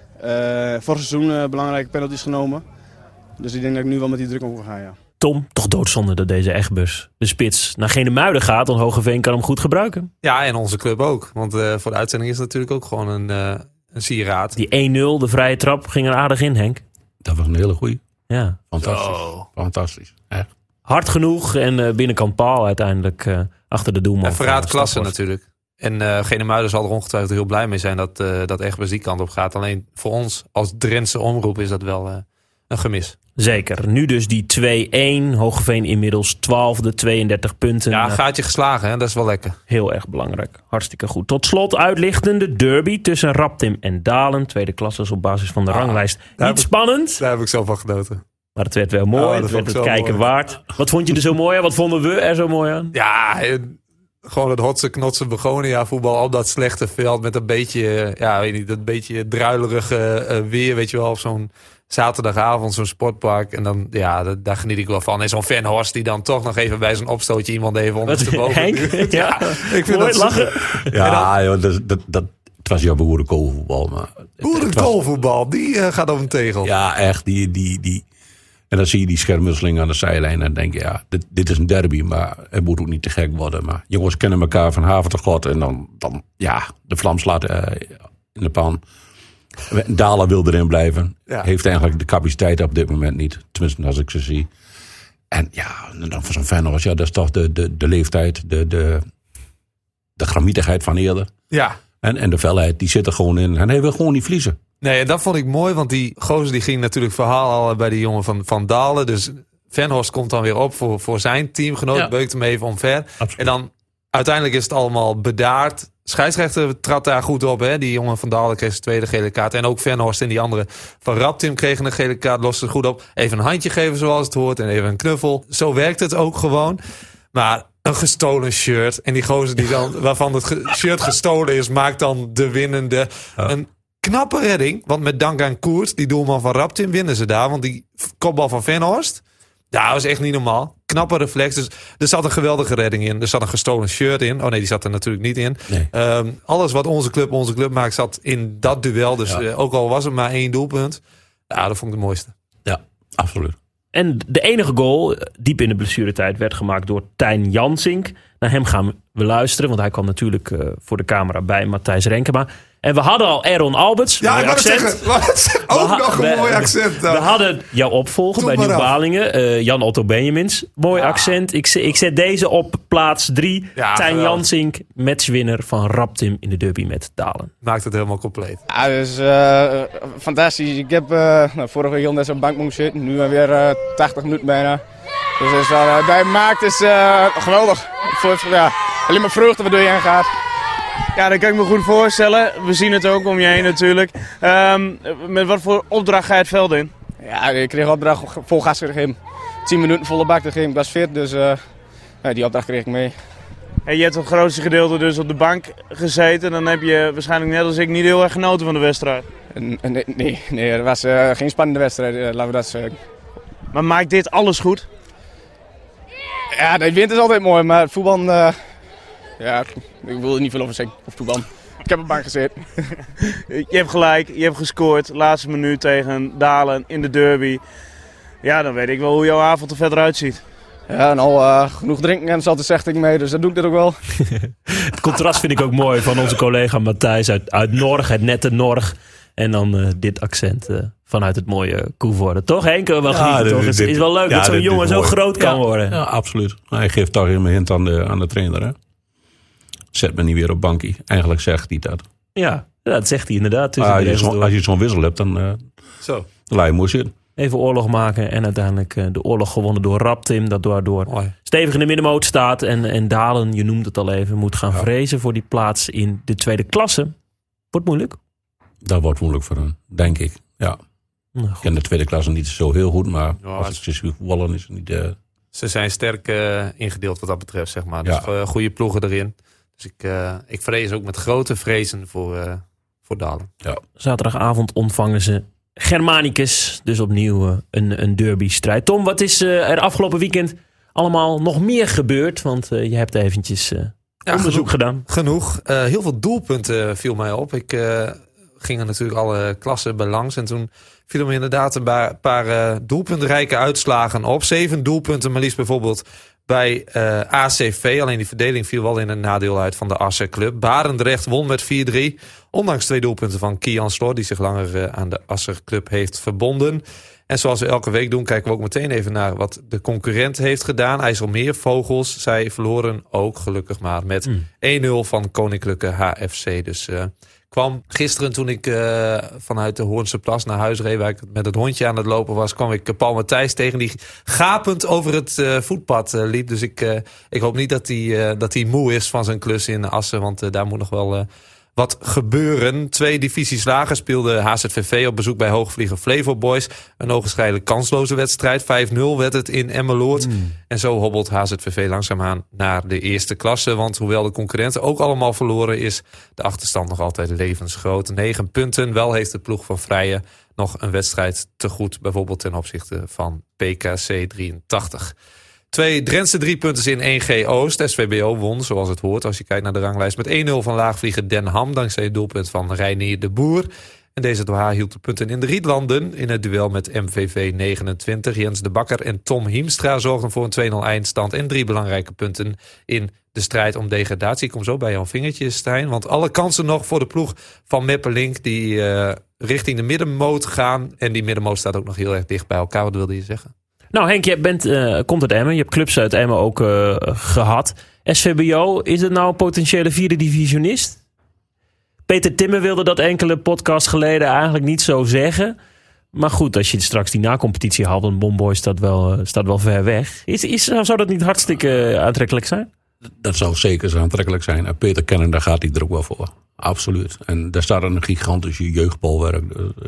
Vorig seizoen belangrijke penalties genomen. Dus ik denk dat ik nu wel met die druk om ga gaan, ja. Tom, toch doodzonde dat deze Egbers, de spits, naar Genemuiden gaat. Want Hoogeveen kan hem goed gebruiken. Ja, en onze club ook. Want voor de uitzending is het natuurlijk ook gewoon een sieraad. Die 1-0, de vrije trap, ging er aardig in, Henk. Dat was een hele goeie. Ja. Fantastisch. Echt. Hard genoeg en binnenkant paal uiteindelijk achter de doelman. En verraadt klasse natuurlijk. En Genemuiden zal er ongetwijfeld heel blij mee zijn dat Egbers die kant op gaat. Alleen voor ons als Drentse omroep is dat wel een gemis. Zeker. Nu dus die 2-1. Hoogeveen inmiddels 12e, 32 punten. Ja, gaatje geslagen, hè? Dat is wel lekker. Heel erg belangrijk. Hartstikke goed. Tot slot uitlichtende derby tussen Raptim en Dalen. Tweede klasses op basis van de ranglijst. Niet spannend. Daar heb ik zo van genoten. Maar het werd wel mooi. Het werd het kijken mooi. Waard. Wat vond je er zo mooi aan? Wat vonden we er zo mooi aan? Ja, gewoon het hotse knotse Begonia voetbal op dat slechte veld. Met een beetje, dat beetje druilerige weer, weet je wel. Op zo'n zaterdagavond, zo'n sportpark. En dan, daar geniet ik wel van. En zo'n Van Horst die dan toch nog even bij zo'n opstootje iemand even ondersteboven. Henk? Ja, ik vind dat lachen. Ja, het was jouw boerenkoolvoetbal. Boerenkoolvoetbal, die gaat op een tegel. Ja, echt. Die. En dan zie je die schermutseling aan de zijlijn. En dan denk je, dit is een derby. Maar het moet ook niet te gek worden. Maar jongens kennen elkaar van haven tot god. En dan de vlam slaat in de pan. Dalen wil erin blijven. Ja. Heeft eigenlijk de capaciteit op dit moment niet. Tenminste, als ik ze zie. En dan voor zo'n Venhorst, dat is toch de leeftijd. De gramietigheid van eerder. Ja. En de felheid, die zit er gewoon in. En hij wil gewoon niet verliezen. Nee, en dat vond ik mooi. Want die gozer die ging natuurlijk verhaal al bij die jongen van Dalen. Dus Venhorst komt dan weer op voor zijn teamgenoot. Ja. Beukt hem even omver. Absoluut. En dan uiteindelijk is het allemaal bedaard. Scheidsrechter trad daar goed op. Hè? Die jongen van Dalen kreeg zijn tweede gele kaart. En ook Venhorst en die andere van Raptim kregen een gele kaart. Loste het goed op. Even een handje geven zoals het hoort. En even een knuffel. Zo werkt het ook gewoon. Maar een gestolen shirt. En die gozer die dan, waarvan het shirt gestolen is, maakt dan de winnende. Ja. Een knappe redding. Want met dank aan Koert, die doelman van Raptim, winnen ze daar. Want die kopbal van Venhorst, dat was echt niet normaal. Knappe reflex. Dus er zat een geweldige redding in. Er zat een gestolen shirt in. Oh nee, die zat er natuurlijk niet in. Nee. Alles wat onze club maakt zat in dat duel. Dus ook al was het maar 1 doelpunt. Ja, dat vond ik de mooiste. Ja, absoluut. En de enige goal, diep in de blessuretijd, werd gemaakt door Tijn Jansink. Naar hem gaan we luisteren, want hij kwam natuurlijk voor de camera bij Matthijs Renkema. En we hadden al Aaron Alberts. Ja, ik wou het zeggen. Ook nog een mooi accent. We hadden jouw opvolger bij Nieuw Balingen. Jan Otto Benjamins. Mooi accent. Ik zet deze op plaats 3. Ja, Tijn Jansink, matchwinner van Raptim in de derby met Dalen. Maakt het helemaal compleet. Ja, dus fantastisch. Ik heb vorige week heel net zo'n bank moeten zitten. Nu weer 80 minuten bijna. Dus bij maakt is geweldig. Alleen maar vreugde waardoor je heen gaat. Ja, dat kan ik me goed voorstellen. We zien het ook om je heen natuurlijk. Met wat voor opdracht ga je het veld in? Ja, ik kreeg opdracht vol gas gegeven. 10 minuten volle bak te geven. Ik was fit, dus die opdracht kreeg ik mee. Hey, je hebt het grootste gedeelte dus op de bank gezeten. Dan heb je waarschijnlijk net als ik niet heel erg genoten van de wedstrijd. Nee, het was geen spannende wedstrijd, laten we dat zeggen. Maar maakt dit alles goed? Ja, de wind is altijd mooi, maar het voetbal... ik wil er niet veel over zeggen, of voetbal. Ik heb op de bank gezeten. Je hebt gelijk, je hebt gescoord. Laatste minuut tegen Dalen in de derby. Ja, dan weet ik wel hoe jouw avond er verder uitziet. Ja, nou, genoeg drinken en zat de zechting mee, dus dat doe ik dit ook wel. Het contrast vind ik ook mooi van onze collega Matthijs uit Norg, het nette Norg. En dan dit accent vanuit het mooie Koevoorde. Toch Henk? Wel genieten, toch? Het is wel leuk dat zo'n jongen zo groot kan worden. Ja, absoluut. Hij geeft toch een hint aan de trainer, hè? Zet me niet weer op bankie. Eigenlijk zegt hij dat. Ja, dat zegt hij inderdaad. Als je zo'n wissel hebt, dan laat je mooi zitten. Even oorlog maken en uiteindelijk de oorlog gewonnen door Raptim. Dat daardoor stevig in de middenmoot staat. En Dalen, je noemt het al even, moet gaan vrezen voor die plaats in de tweede klasse. Wordt moeilijk. Dat wordt moeilijk voor hen, denk ik. Ja. Nou, ik ken de tweede klasse niet zo heel goed, maar als ik zie voetballen is het niet... Ze zijn sterk ingedeeld wat dat betreft, zeg maar. Ja. Dus goede ploegen erin. Dus ik vrees ook met grote vrezen voor Dalen. Ja. Zaterdagavond ontvangen ze Germanicus. Dus opnieuw een derby-strijd. Tom, wat is er afgelopen weekend allemaal nog meer gebeurd? Want je hebt eventjes onderzoek gedaan. Genoeg. Heel veel doelpunten viel mij op. Ik ging er natuurlijk alle klassen bij langs. En toen vielen me inderdaad een paar doelpuntrijke uitslagen op. 7 doelpunten maar liefst bijvoorbeeld bij ACV. Alleen die verdeling viel wel in een nadeel uit van de Asser Club. Barendrecht won met 4-3. Ondanks 2 doelpunten van Kian Sloor, die zich langer aan de Asser Club heeft verbonden. En zoals we elke week doen, kijken we ook meteen even naar wat de concurrent heeft gedaan. IJsselmeer Vogels, zij verloren ook gelukkig maar met 1-0 van Koninklijke HFC. Dus kwam gisteren toen ik vanuit de Hoornse Plas naar huis reed, waar ik met het hondje aan het lopen was, kwam ik Paul Matthijs tegen die gapend over het voetpad liep. Dus ik hoop niet dat hij moe is van zijn klus in Assen, want daar moet nog wel wat gebeuren. 2 divisies lager speelde HZVV op bezoek bij Hoogvlieger Flevo Boys. Een ogenschijnlijk kansloze wedstrijd. 5-0 werd het in Emmeloord. En zo hobbelt HZVV langzaamaan naar de eerste klasse. Want hoewel de concurrenten ook allemaal verloren, is de achterstand nog altijd levensgroot. 9 punten. Wel heeft de ploeg van Vrijen nog een wedstrijd te goed. Bijvoorbeeld ten opzichte van PKC 83. 2 Drentse 3 punten in 1G Oost. SVBO won, zoals het hoort, als je kijkt naar de ranglijst, met 1-0 van laagvlieger Den Ham, dankzij het doelpunt van Reinier de Boer. En deze DWH hield de punten in de Rietlanden in het duel met MVV 29. Jens de Bakker en Tom Hiemstra zorgden voor een 2-0 eindstand en 3 belangrijke punten in de strijd om degradatie. Ik kom zo bij jouw vingertje, Stijn, want alle kansen nog voor de ploeg van Meppelink die richting de middenmoot gaan. En die middenmoot staat ook nog heel erg dicht bij elkaar. Wat wilde je zeggen? Nou Henk, je komt uit Emmen. Je hebt clubs uit Emmen ook gehad. SVBO, is het nou een potentiële 4e divisionist? Peter Timmer wilde dat enkele podcasts geleden eigenlijk niet zo zeggen. Maar goed, als je straks die na-competitie haalt, een Bomboy staat wel ver weg. Zou dat niet hartstikke aantrekkelijk zijn? Dat zou zeker zo aantrekkelijk zijn. En Peter Kennen, daar gaat hij er ook wel voor. Absoluut. En daar staat een gigantische jeugdbalwerk.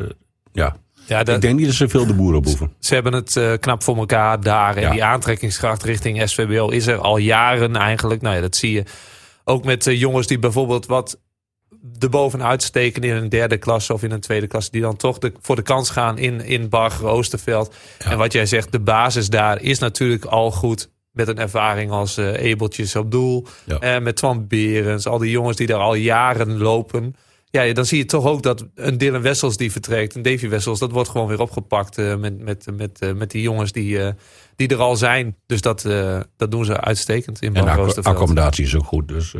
Ja, ik denk niet dat ze veel de boeren boeven. Ze hebben het knap voor elkaar daar. En die aantrekkingskracht richting SVBO is er al jaren eigenlijk. Nou ja, dat zie je ook met jongens die bijvoorbeeld wat erbovenuit steken in een 3e klasse of in een 2e klasse. Die dan toch voor de kans gaan in Barger-Oosterveld. Ja. En wat jij zegt, de basis daar is natuurlijk al goed. Met een ervaring als Ebeltjes op doel. Ja. Met Twan Berens. Al die jongens die daar al jaren lopen. Ja, dan zie je toch ook dat een Dylan Wessels die vertrekt. Een Davy Wessels, dat wordt gewoon weer opgepakt met die jongens die er al zijn. Dus dat doen ze uitstekend in Barger-Oosterveld. En accommodatie is ook goed. Dus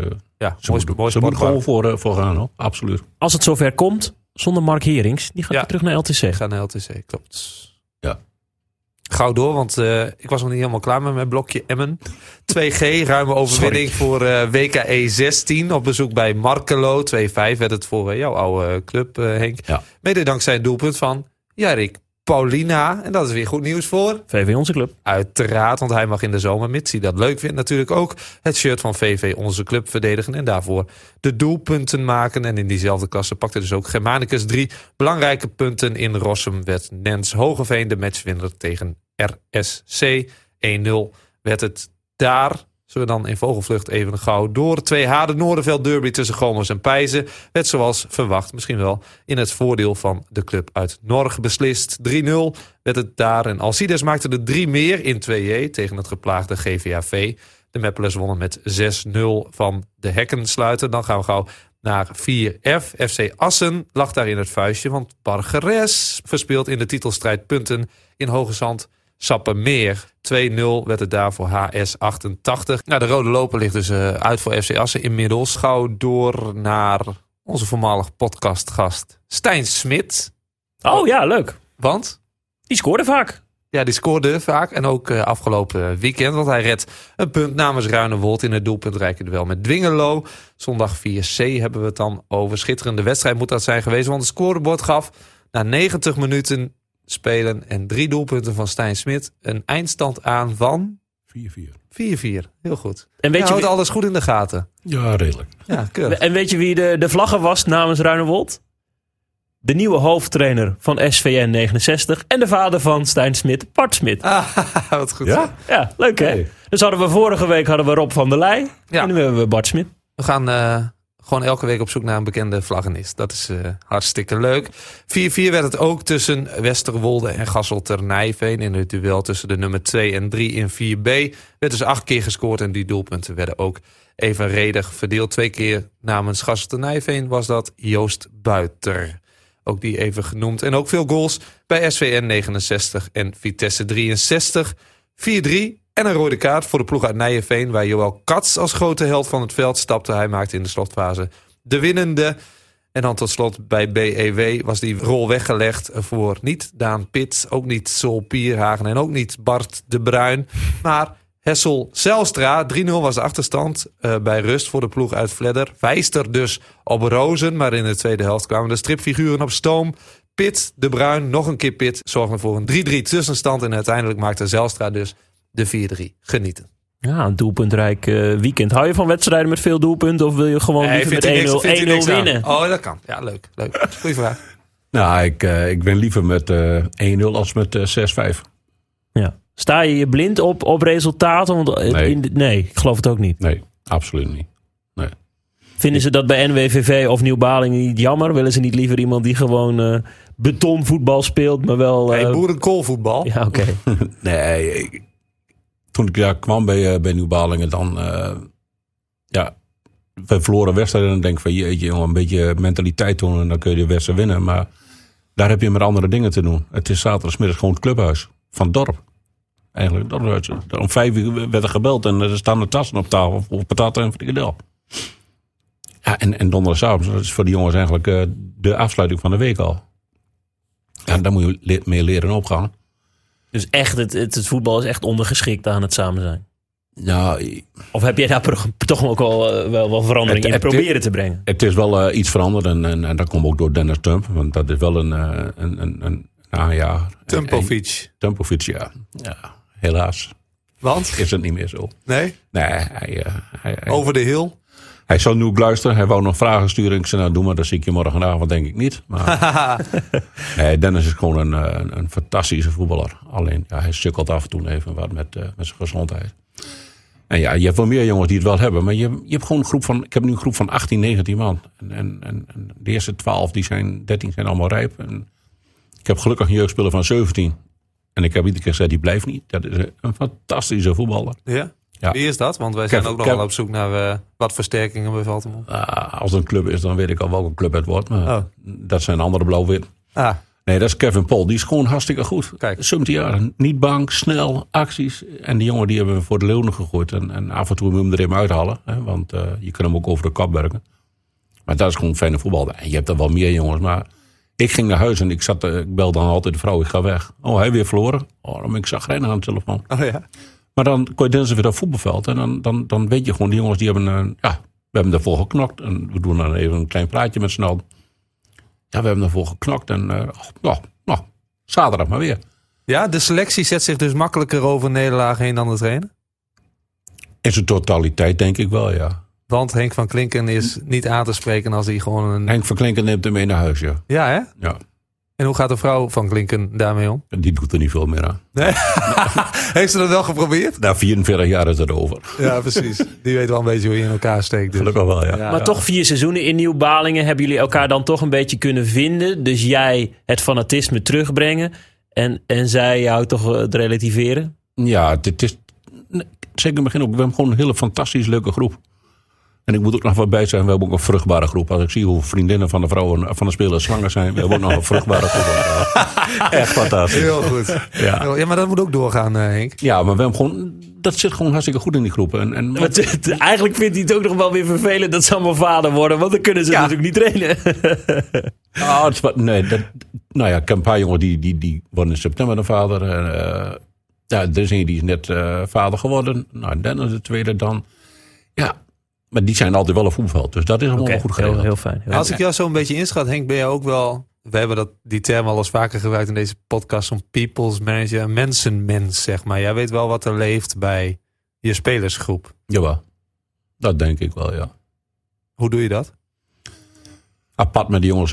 ze moet gewoon voor gaan, hoor. Absoluut. Als het zover komt, zonder Mark Herings, die gaat weer terug naar LTC. Gaat naar LTC, klopt. Ja. Gauw door, want ik was nog niet helemaal klaar met mijn blokje Emmen. 2G, ruime overwinning voor WKE 16 op bezoek bij Markelo. 2-5 werd het voor jouw oude club, Henk. Ja. Mede dankzij een doelpunt van Jarik Paulina. En dat is weer goed nieuws voor VV Onze Club. Uiteraard, want hij mag in de zomer, mits hij dat leuk vindt, natuurlijk ook het shirt van VV Onze Club verdedigen. En daarvoor de doelpunten maken. En in diezelfde klasse pakte dus ook Germanicus 3 belangrijke punten. In Rossum werd Nens Hogeveen de matchwinner tegen RSC. 1-0 werd het daar. Zullen we dan in vogelvlucht even gauw door. 2H, de Noorderveld derby tussen Gomers en Pijzen. Werd zoals verwacht misschien wel in het voordeel van de club uit Norg beslist. 3-0 werd het daar. En Alcides maakte er 3 meer in 2J tegen het geplaagde GVAV. De Meppelers wonnen met 6-0 van de Hekkensluiter. Dan gaan we gauw naar 4F. FC Assen lag daar in het vuistje. Want Bargeres verspeelt in de titelstrijd punten in Hoogezand. Sappemeer. 2-0 werd het daar voor HS88. Nou, de rode loper ligt dus uit voor FC Assen inmiddels. Gauw door naar onze voormalig podcastgast Stijn Smit. Oh ja, leuk. Want? Die scoorde vaak. Ja, die scoorde vaak. En ook afgelopen weekend. Want hij redt een punt namens Ruinewold in het doelpuntrijke duel met Dwingelo. Zondag 4C hebben we het dan over. Schitterende wedstrijd moet dat zijn geweest. Want het scorebord gaf na 90 minuten spelen en 3 doelpunten van Stijn Smit een eindstand aan van 4-4. Heel goed. En weet je houdt alles goed in de gaten? Ja, redelijk. Ja, keurig. En weet je wie de vlagger was namens Ruinewold? de nieuwe hoofdtrainer van SVN 69 en de vader van Stijn Smit, Bart Smit. Wat goed. Ja? Ja, leuk hè? Hey. Dus vorige week hadden we Rob van der Leij en nu hebben we Bart Smit. We gaan gewoon elke week op zoek naar een bekende vlaggenist. Dat is hartstikke leuk. 4-4 werd het ook tussen Westerwolde en Gasselte-Nijveen. In het duel tussen de nummer 2 en 3 in 4B werd dus 8 keer gescoord. En die doelpunten werden ook evenredig verdeeld. 2 keer namens Gasselte-Nijveen was dat Joost Buiter. Ook die even genoemd. En ook veel goals bij SVN 69 en Vitesse 63. 4-3 en een rode kaart voor de ploeg uit Nijeveen, waar Joël Kats als grote held van het veld stapte. Hij maakte in de slotfase de winnende. En dan tot slot bij BEW was die rol weggelegd voor niet Daan Pit, ook niet Sol Pierhagen en ook niet Bart de Bruin, maar Hessel Zijlstra. 3-0 was de achterstand bij rust voor de ploeg uit Vledder. Vijster dus op rozen, maar in de tweede helft kwamen de stripfiguren op stoom. Pit, de Bruin, nog een keer Pit zorgde voor een 3-3 tussenstand. En uiteindelijk maakte Zijlstra dus de 4-3. Genieten. Ja, een doelpuntrijk weekend. Hou je van wedstrijden met veel doelpunten of wil je gewoon liever met 1-0 winnen? Oh, dat kan. Ja, leuk. Goeie vraag. Nou, ik ben liever met 1-0 als met 6-5. Ja. Sta je blind op resultaten? Want nee, ik geloof het ook niet. Nee, absoluut niet. Nee. Vinden ze dat bij NWVV of Nieuw-Balingen niet jammer? Willen ze niet liever iemand die gewoon betonvoetbal speelt, maar wel... boerenkoolvoetbal? Ja, oké. Nee, toen ik daar kwam bij Nieuw-Balingen, dan... we verloren wedstrijden en dan denk ik van jeetje, jongen, een beetje mentaliteit tonen en dan kun je de wedstrijd winnen. Maar daar heb je met andere dingen te doen. Het is zaterdagmiddag gewoon het clubhuis van het dorp. Eigenlijk, om 5 uur werd er gebeld en er staan de tassen op tafel voor patat en frikandel. Ja, en donderdagavond, dat is voor die jongens eigenlijk de afsluiting van de week al. Ja, daar moet je mee leren opgaan. Dus echt, het voetbal is echt ondergeschikt aan het samen zijn. Ja, of heb jij daar toch ook wel verandering in proberen te brengen? Het is wel iets veranderd en dat komt ook door Dennis Tump. Want dat is wel een Tumpovic. Tumpovic, ja. Helaas. Want? Is het niet meer zo. Nee? Nee, hij over de hill? Hij zou nu luisteren. Hij wou nog vragen sturen. Ik zei, nou doe maar, dat zie ik je morgenavond denk ik niet. Maar nee, Dennis is gewoon een fantastische voetballer. Alleen, hij sukkelt af en toe even wat met zijn gezondheid. En ja, je hebt wel meer jongens die het wel hebben. Maar je hebt gewoon een groep van... Ik heb nu een groep van 18, 19 man. En de eerste 12, 13 zijn allemaal rijp. En ik heb gelukkig een jeugdspeler van 17. En ik heb iedere keer gezegd, die blijft niet. Dat is een fantastische voetballer. Ja? Ja. Wie is dat? Want wij zijn ook nog wel op zoek naar wat versterkingen bij Valtemont. Als het een club is, dan weet ik al welke club het wordt. Maar dat zijn andere blauw-wit. Nee, dat is Kevin Pol. Die is gewoon hartstikke goed. Kijk. 17 jaar. Niet bang, snel, acties. En die jongen die hebben we voor de leeuwen gegooid. En af en toe moet je hem er even uithalen. Hè, want je kan hem ook over de kap werken. Maar dat is gewoon fijne voetbal. En je hebt er wel meer jongens. Maar ik ging naar huis en ik bel dan altijd de vrouw. Ik ga weg. Oh, hij weer verloren. Oh, dan ben ik zagrijnig aan de telefoon. Oh ja. Maar dan kon je dinsdag weer op voetbalveld. En dan weet je gewoon, die jongens die hebben... we hebben ervoor geknokt. En we doen dan even een klein praatje met z'n allen. Ja, we hebben ervoor geknokt. En zaterdag maar weer. Ja, de selectie zet zich dus makkelijker over nederlaag heen dan de trainer? In zijn totaliteit denk ik wel, ja. Want Henk van Klinken is niet aan te spreken als hij gewoon een... Henk van Klinken neemt hem mee naar huis, ja. Ja, hè? Ja. En hoe gaat de vrouw van Klinken daarmee om? Die doet er niet veel meer aan. Nee? Heeft ze dat wel geprobeerd? Na 44 jaar is het over. Ja, precies. Die weet wel een beetje hoe je in elkaar steekt. Dus. Gelukkig wel, ja. Maar toch 4 seizoenen in Nieuw-Balingen hebben jullie elkaar dan toch een beetje kunnen vinden. Dus jij het fanatisme terugbrengen en zij jou toch het relativeren? Ja, het is zeker in het begin ook. We hebben gewoon een hele fantastisch leuke groep. En ik moet ook nog wat bij zeggen, we hebben ook een vruchtbare groep. Als ik zie hoe vriendinnen van de vrouwen van de spelers zwanger zijn, we hebben ook nog een vruchtbare groep. Echt fantastisch. Heel goed. Ja, maar dat moet ook doorgaan, Henk. Ja, maar we hebben gewoon, dat zit gewoon hartstikke goed in die groep. Eigenlijk vindt hij het ook nog wel weer vervelend dat ze allemaal vader worden, want dan kunnen ze natuurlijk niet trainen. Ik heb een paar jongens die worden in september een vader. Er is een die is net vader geworden. Nou, Dennis de tweede dan. Ja. Maar die zijn altijd wel op voetbalveld. Dus dat is allemaal goed geregeld. Heel fijn. Als ik jou zo een beetje inschat, Henk, ben jij ook wel... We hebben die term al eens vaker gebruikt in deze podcast. Zo'n people's manager, mensenmens, zeg maar. Jij weet wel wat er leeft bij je spelersgroep. Jawel, dat denk ik wel, ja. Hoe doe je dat? apart met die jongens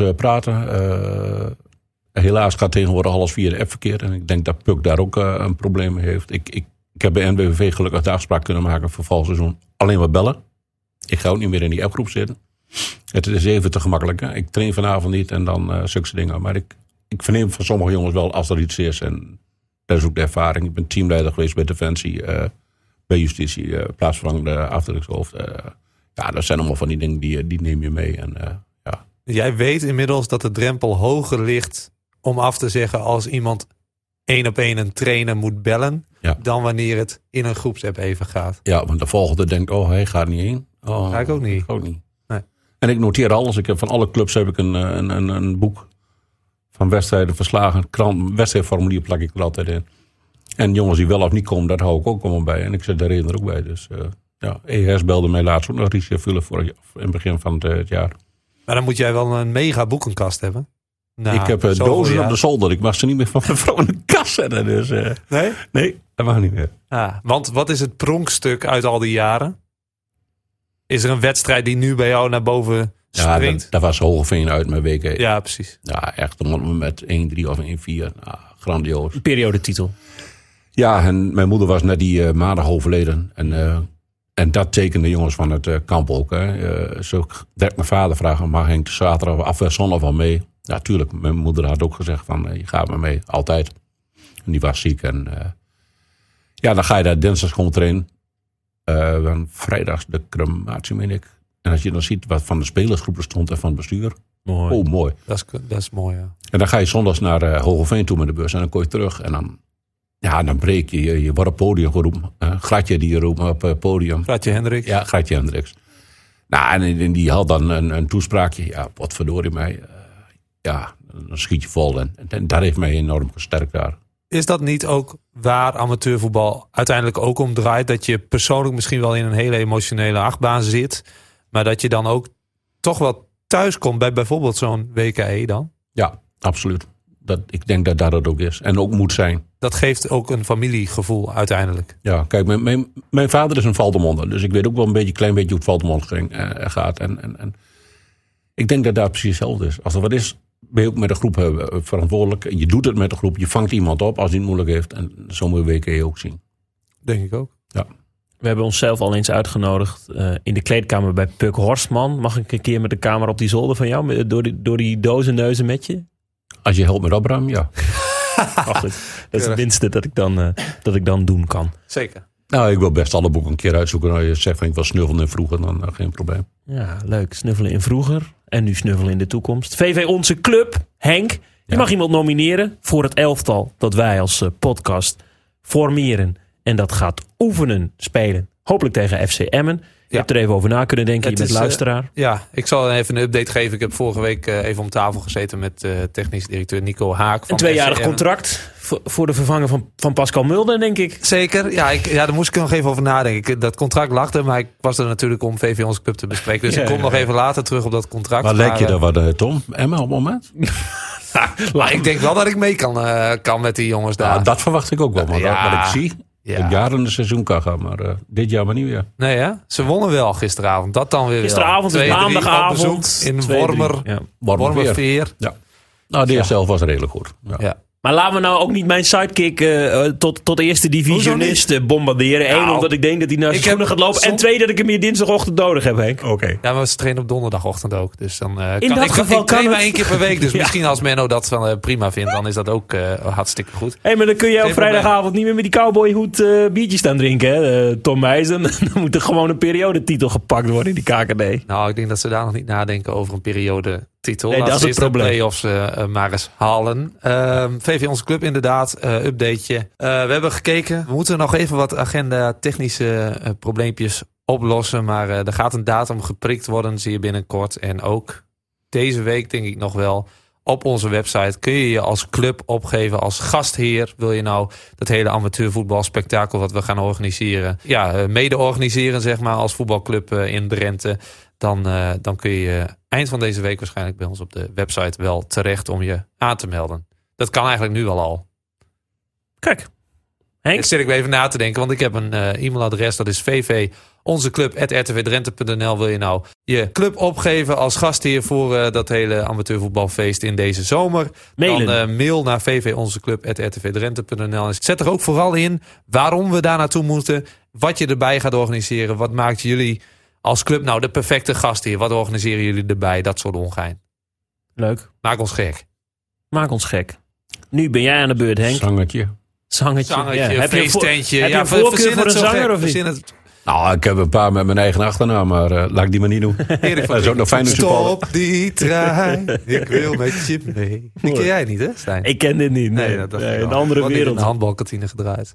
praten. Helaas gaat tegenwoordig alles via de app verkeerd. En ik denk dat Puk daar ook een probleem mee heeft. Ik heb bij NWVV gelukkig de afspraak kunnen maken voor volgend alleen maar bellen. Ik ga ook niet meer in die appgroep zitten. Het is even te gemakkelijk. Hè? Ik train vanavond niet en dan zulke dingen. Maar ik verneem van sommige jongens wel als er iets is. En dat is ook de ervaring. Ik ben teamleider geweest bij Defensie, bij Justitie, plaatsvervangende afdelingshoofd. Dat zijn allemaal van die dingen die neem je mee. En, Jij weet inmiddels dat de drempel hoger ligt om af te zeggen als iemand 1-op-1 een trainer moet bellen, dan wanneer het in een groepsapp even gaat. Ja, want de volgende denkt, hij gaat niet heen. Ga ik ook niet. Nee. En ik noteer alles. Ik heb van alle clubs heb ik een boek van wedstrijden, verslagen, wedstrijdformulier plak ik er altijd in. En jongens die wel of niet komen, dat hou ik ook allemaal bij. En ik zet de reden er ook bij. Dus EHS belde mij laatst ook nog Richard Vuller in het begin van het jaar. Maar dan moet jij wel een mega boekenkast hebben. Ik heb dozen op de zolder. Ik mag ze niet meer van mijn vrouw in de kast zetten. Dus, nee? Nee, dat mag niet meer. Want wat is het pronkstuk uit al die jaren? Is er een wedstrijd die nu bij jou naar boven springt? Ja, dat was Hogeveen uit mijn weken. Ja, precies. Ja, echt met 1-3 of 1-4. Grandioos. Een periodetitel. Ja, en mijn moeder was net die maandag overleden. En dat tekende jongens van het kamp ook. Zo werd mijn vader vragen, mag Henk zaterdag af en zondag wel mee? Ja, tuurlijk. Mijn moeder had ook gezegd van, je gaat maar mee. Altijd. En die was ziek. En dan ga je daar dinsdags gewoon trainen. Dan vrijdags de crematie, meen ik. En als je dan ziet wat van de spelersgroepen stond en van het bestuur. Mooi. Oh, mooi. Dat is mooi, ja. En dan ga je zondags naar Hogeveen toe met de bus. En dan kom je terug. En dan breek je. Je wordt op podium geroepen. Gratje die je roept op het podium. Gratje Hendricks. Ja, Gratje Hendricks. Nou, en die had dan een toespraakje. Ja, wat verdorie mij. Dan schiet je vol. En dat heeft mij enorm gesterkt daar. Is dat niet ook waar amateurvoetbal uiteindelijk ook om draait? Dat je persoonlijk misschien wel in een hele emotionele achtbaan zit. Maar dat je dan ook toch wel thuis komt bij bijvoorbeeld zo'n WKE dan? Ja, absoluut. Ik denk dat dat ook is. En ook moet zijn. Dat geeft ook een familiegevoel uiteindelijk. Ja, kijk, mijn vader is een Valdemonder. Dus ik weet ook wel een klein beetje hoe het Valtemond gaat. En ik denk dat daar precies hetzelfde is. Als er wat is, ben je ook met de groep verantwoordelijk. Je doet het met de groep. Je vangt iemand op als hij het moeilijk heeft. En zo moet je WKE ook zien. Denk ik ook. Ja. We hebben onszelf al eens uitgenodigd in de kleedkamer bij Puk Horstman. Mag ik een keer met de camera op die zolder van jou? Door die dozen neuzen met je? Als je helpt met opruimen, ja. Ach, goed. Dat is het minste dat ik dan doen kan. Zeker. Nou, ik wil best alle boeken een keer uitzoeken. Als je zegt van ik wil snuffelen in vroeger, dan geen probleem. Ja, leuk. Snuffelen in vroeger en nu snuffelen in de toekomst. VV Onze Club, Henk. Je mag iemand nomineren voor het elftal dat wij als podcast formeren. En dat gaat oefenen, spelen. Hopelijk tegen FC Emmen. Je hebt er even over na kunnen denken, je bent luisteraar. Ik zal even een update geven. Ik heb vorige week even om tafel gezeten met technisch directeur Nico Haak. Een 2-jarig contract voor de vervanger van Pascal Mulder, denk ik. Zeker, daar moest ik nog even over nadenken. Dat contract lag er, maar ik was er natuurlijk om VV Onze Club te bespreken. Dus ik kom nog even later terug op dat contract. Waar lijk je daar, Tom? Emma op het moment? Maar ik denk wel dat ik mee kan met die jongens daar. Dat verwacht ik ook wel, maar wat ik zie... Ja. Ik jaren een seizoen kan gaan, maar dit jaar maar niet weer. Nee, hè? Ze wonnen wel gisteravond. Dat dan weer. Gisteravond, maandagavond. In Wormerveer. Ja. Nou, de eerste zelf was redelijk goed. Ja. Maar laten we nou ook niet mijn sidekick tot eerste divisionist bombarderen. Eén, omdat ik denk dat hij naar zijn schoenen gaat lopen. En twee, dat ik hem hier dinsdagochtend nodig heb, Henk. Oké. Ja, maar ze trainen op donderdagochtend ook. Dus dan in dat geval ik train maar 1 keer per week. Dus misschien als Menno dat prima vindt, dan is dat ook hartstikke goed. Hé, maar dan kun je op vrijdagavond niet meer met die cowboyhoed biertjes staan drinken, hè, Tom Meijzen. Dan moet er gewoon een periodetitel gepakt worden in die KKD. Nou, ik denk dat ze daar nog niet nadenken over een periodetitel. Nee, dat is het probleem. De play-offs maar eens halen. VV Onze Club inderdaad, updateje. We hebben gekeken. We moeten nog even wat agenda-technische probleempjes oplossen. Maar er gaat een datum geprikt worden, zie je binnenkort. En ook deze week denk ik nog wel. Op onze website kun je je als club opgeven als gastheer. Wil je nou dat hele amateurvoetbalspektakel wat we gaan organiseren. Ja, mede organiseren zeg maar als voetbalclub in Drenthe. Dan kun je eind van deze week waarschijnlijk bij ons op de website wel terecht om je aan te melden. Dat kan eigenlijk nu al. Kijk, Henk? Dan zit ik weer even na te denken, want ik heb een e-mailadres. Dat is vv @rtvdrenthe.nl. Wil je nou je club opgeven als gastheer voor dat hele amateurvoetbalfeest in deze zomer? Mailen. Dan mail naar vvonzeclub@rtvdrenthe.nl. En zet er ook vooral in waarom we daar naartoe moeten. Wat je erbij gaat organiseren. Wat maakt jullie als club nou de perfecte gastheer? Wat organiseren jullie erbij? Dat soort ongein. Leuk. Maak ons gek. Maak ons gek. Nu ben jij aan de beurt, Henk. Zangertje. Zangetje. Ja. Feesttentje. Heb je een voorkeur voor een zanger of niet? Nou, ik heb een paar met mijn eigen achternaam, maar laat ik die maar niet doen. Dat is ook nog fijn. Stop die trein, ik wil met je mee. Die ken jij niet, hè, Stijn? Ik ken dit niet. Nee, dat een andere Wordt wereld. in de handbalkantine gedraaid.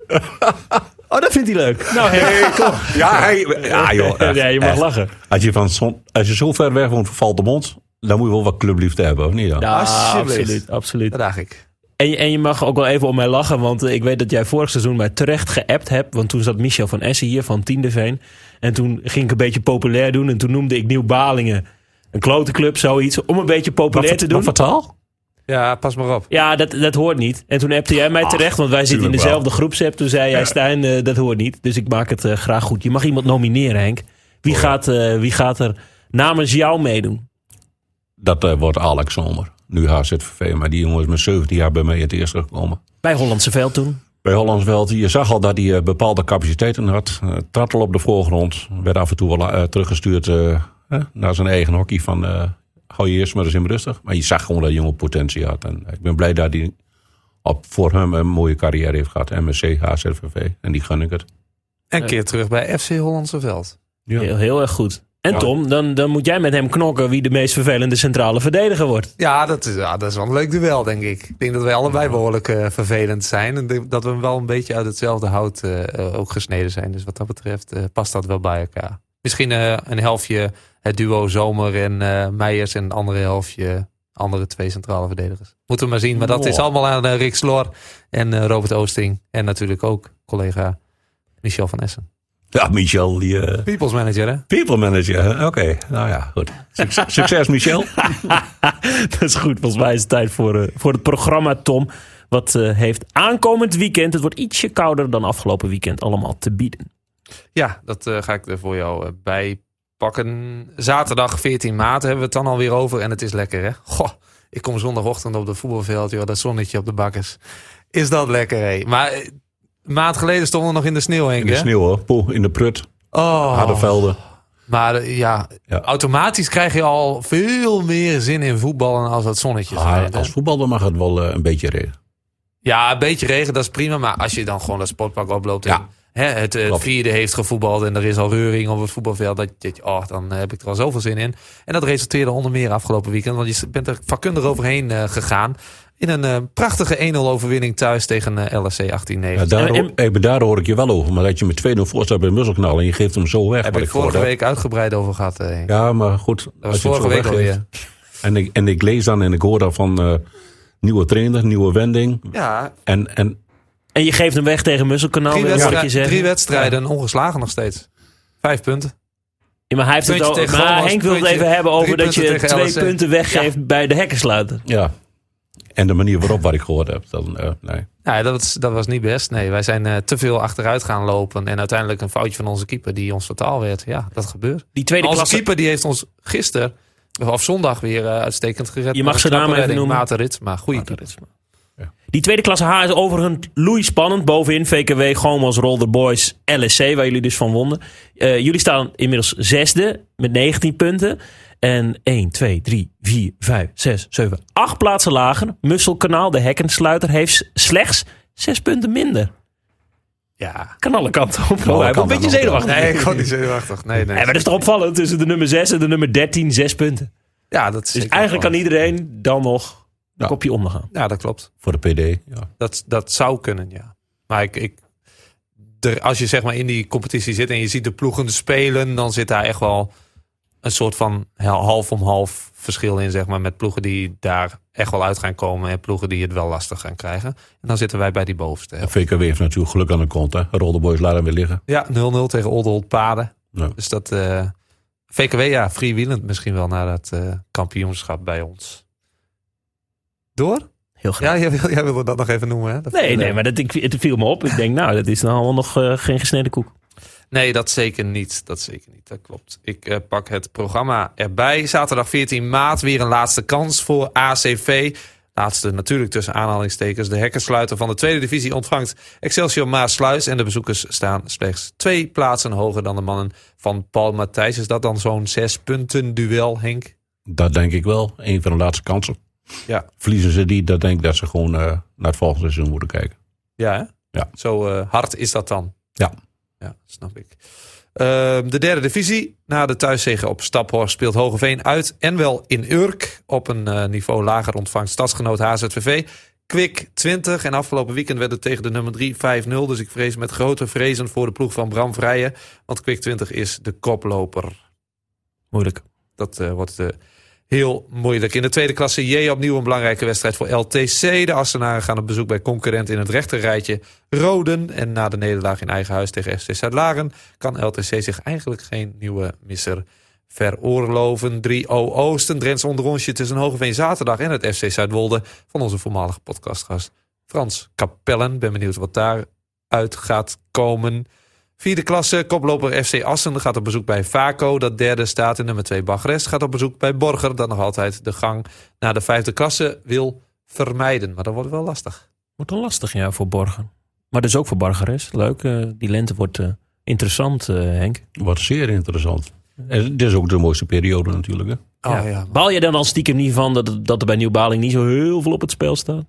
Oh, dat vindt hij leuk. Nou, Henk, kom. Ja, joh. Ja, je mag lachen. Als je zo ver weg woont van Valtemont, dan moet je wel wat clubliefde hebben, of niet dan? Ja, Alsjeblieft. absoluut. Dat daag ik. En je mag ook wel even om mij lachen, want ik weet dat jij vorig seizoen mij terecht geappt hebt. Want toen zat Michel van Essen hier van Tiendeveen. En toen ging ik een beetje populair doen. En toen noemde ik Nieuw Balingen een klote club, zoiets. Om een beetje populair te doen. Wat vertaal? Ja, pas maar op. Ja, dat hoort niet. En toen appte jij mij terecht, want wij zitten in dezelfde groepsapp. Toen zei jij, Stijn, dat hoort niet. Dus ik maak het graag goed. Je mag iemand nomineren, Henk. Wie gaat er namens jou meedoen? Dat wordt Alex Zomer. Nu HZVV, maar die jongen is met 17 jaar bij mij het eerst gekomen. Bij Hollandse Veld toen? Bij Hollands Veld. Je zag al dat hij bepaalde capaciteiten had. Trad al op de voorgrond. Werd af en toe wel teruggestuurd naar zijn eigen hockey. Van hou je eerst maar eens in rustig. Maar je zag gewoon dat de jongen potentie had. En ik ben blij dat hij voor hem een mooie carrière heeft gehad. MSC, HZVV. En die gun ik het. En keer terug bij FC Hollandse Veld. Ja. Heel erg goed. En Tom, dan moet jij met hem knokken wie de meest vervelende centrale verdediger wordt. Ja, dat is wel een leuk duel, denk ik. Ik denk dat wij allebei behoorlijk vervelend zijn. En dat we wel een beetje uit hetzelfde hout ook gesneden zijn. Dus wat dat betreft past dat wel bij elkaar. Misschien een helftje het duo Zomer en Meijers en een andere helftje andere 2 centrale verdedigers. Moeten we maar zien. Maar dat is allemaal aan Rick Slor en Robert Oosting. En natuurlijk ook collega Michel van Essen. Ja, Michel. Die, People's manager, hè? People manager, oké. Nou ja, goed. Succes, Michel. Dat is goed. Volgens mij is het tijd voor het programma, Tom. Wat heeft aankomend weekend, het wordt ietsje kouder dan afgelopen weekend, allemaal te bieden. Ja, dat ga ik er voor jou bij pakken. Zaterdag 14 maart hebben we het dan alweer over. En het is lekker, hè? Goh, ik kom zondagochtend op de voetbalveld. Joh, dat zonnetje op de bakkers. Is dat lekker, hè? Maar een maand geleden stonden we nog in de sneeuw, Henk. In de sneeuw, hoor. Poeh, in de prut. Harde velden. Maar automatisch krijg je al veel meer zin in voetballen als dat zonnetje schijnt. Als voetballer mag het wel een beetje regen. Ja, een beetje regen, dat is prima. Maar als je dan gewoon dat sportpak oploopt en het vierde heeft gevoetbald en er is al reuring op het voetbalveld, dan heb ik er al zoveel zin in. En dat resulteerde onder meer afgelopen weekend, want je bent er vakkundig overheen gegaan. In een prachtige 1-0 overwinning thuis tegen LSC 18-9. Ja, daar hoor ik je wel over. Maar dat je met 2-0 voor staat bij Musselknal en je geeft hem zo weg. Heb ik vorige week uitgebreid over gehad. Ja, maar goed. Dat was vorige week alweer. En ik lees dan en ik hoor dan van nieuwe trainer, nieuwe wending. Ja. En je geeft hem weg tegen Musselkanaal. 3 wedstrijden, ongeslagen nog steeds. 5 punten. Ja, maar hij heeft het ook. Maar Henk wil het even hebben over dat je 2 punten weggeeft bij de hekkensluiter. Ja. En de manier waarop wat ik gehoord heb. Nee. Ja, dat was niet best. Nee, wij zijn te veel achteruit gaan lopen. En uiteindelijk een foutje van onze keeper die ons fataal werd. Ja, dat gebeurt. Die tweede onze klasse keeper die heeft ons gisteren of zondag weer uitstekend gered. Je mag ze naam even noemen. Maarten Ritsma, goede keeper. Ja. Die tweede klasse H is overigens loeispannend. Bovenin VKW, Gomos, Rolder Boys, LSC, waar jullie dus van wonnen. Jullie staan inmiddels 6e met 19 punten. En 1, 2, 3, 4, 5, 6, 7, 8 plaatsen lager. Musselkanaal, de hekkensluiter, heeft slechts 6 punten minder. Ja. Kan alle kanten op. Hij wordt een beetje zenuwachtig. Nee, ik word niet zenuwachtig. Nee. Maar dat is toch opvallend. Tussen de nummer 6 en de nummer 13, 6 punten. Ja, dat is dus eigenlijk kan iedereen dan nog een kopje ondergaan. Ja, dat klopt. Voor de PD, ja. Dat zou kunnen, ja. Maar als je zeg maar in die competitie zit en je ziet de ploegen spelen, dan zit daar echt wel een soort van half om half verschil in, zeg maar, met ploegen die daar echt wel uit gaan komen en ploegen die het wel lastig gaan krijgen. En dan zitten wij bij die bovenste. En VKW heeft natuurlijk geluk aan de kont, hè. Rolder Boys laten hem weer liggen. Ja, 0-0 tegen Oldenholt Paden. Ja. Dus dat VKW, ja, freewheelend misschien wel naar dat kampioenschap bij ons. Door? Heel graag. Ja, jij wilde dat nog even noemen, hè? Nee, maar het viel me op. Ik denk, nou, dat is nou allemaal nog geen gesneden koek. Nee, dat zeker niet. Dat klopt. Ik pak het programma erbij. Zaterdag 14 maart weer een laatste kans voor ACV. Laatste natuurlijk tussen aanhalingstekens. De hekkensluiter van de tweede divisie ontvangt Excelsior Maassluis. En de bezoekers staan slechts 2 plaatsen hoger dan de mannen van Paul Matthijs. Is dat dan zo'n 6 punten duel, Henk? Dat denk ik wel. Een van de laatste kansen. Ja. Verliezen ze die, dan denk ik dat ze gewoon naar het volgende seizoen moeten kijken. Ja, hè? Ja. Zo hard is dat dan? Ja. Ja, snap ik. De derde divisie. Na de thuiszege op Staphorst speelt Hoogeveen uit. En wel in Urk. Op een niveau lager ontvangt stadsgenoot HZVV. Kwik 20. En afgelopen weekend werd het tegen de nummer 3 5-0. Dus ik vrees met grote vrezen voor de ploeg van Bram Vrijen. Want Kwik 20 is de koploper. Moeilijk. Dat wordt heel moeilijk. In de tweede klasse J opnieuw een belangrijke wedstrijd voor LTC. De Assenaren gaan op bezoek bij concurrent in het rechterrijtje Roden. En na de nederlaag in eigen huis tegen FC Zuid-Laren kan LTC zich eigenlijk geen nieuwe misser veroorloven. 3 Oosten, Drents onderrondje tussen Hoogeveen zaterdag en het FC Zuidwolde van onze voormalige podcastgast Frans Capellen. Ben benieuwd wat daaruit gaat komen. Vierde klasse, koploper FC Assen gaat op bezoek bij Vaco. Dat derde staat in nummer 2 Bagrest. Gaat op bezoek bij Borger. Dat nog altijd de gang naar de vijfde klasse wil vermijden. Maar dat wordt wel lastig. Wordt wel lastig, ja, voor Borger. Maar dus ook voor Bargerest. Leuk. Die lente wordt interessant, Henk. Wordt zeer interessant. En dit is ook de mooiste periode natuurlijk. Hè? Ja. Baal je dan al stiekem niet van dat er bij Nieuw-Baling niet zo heel veel op het spel staat?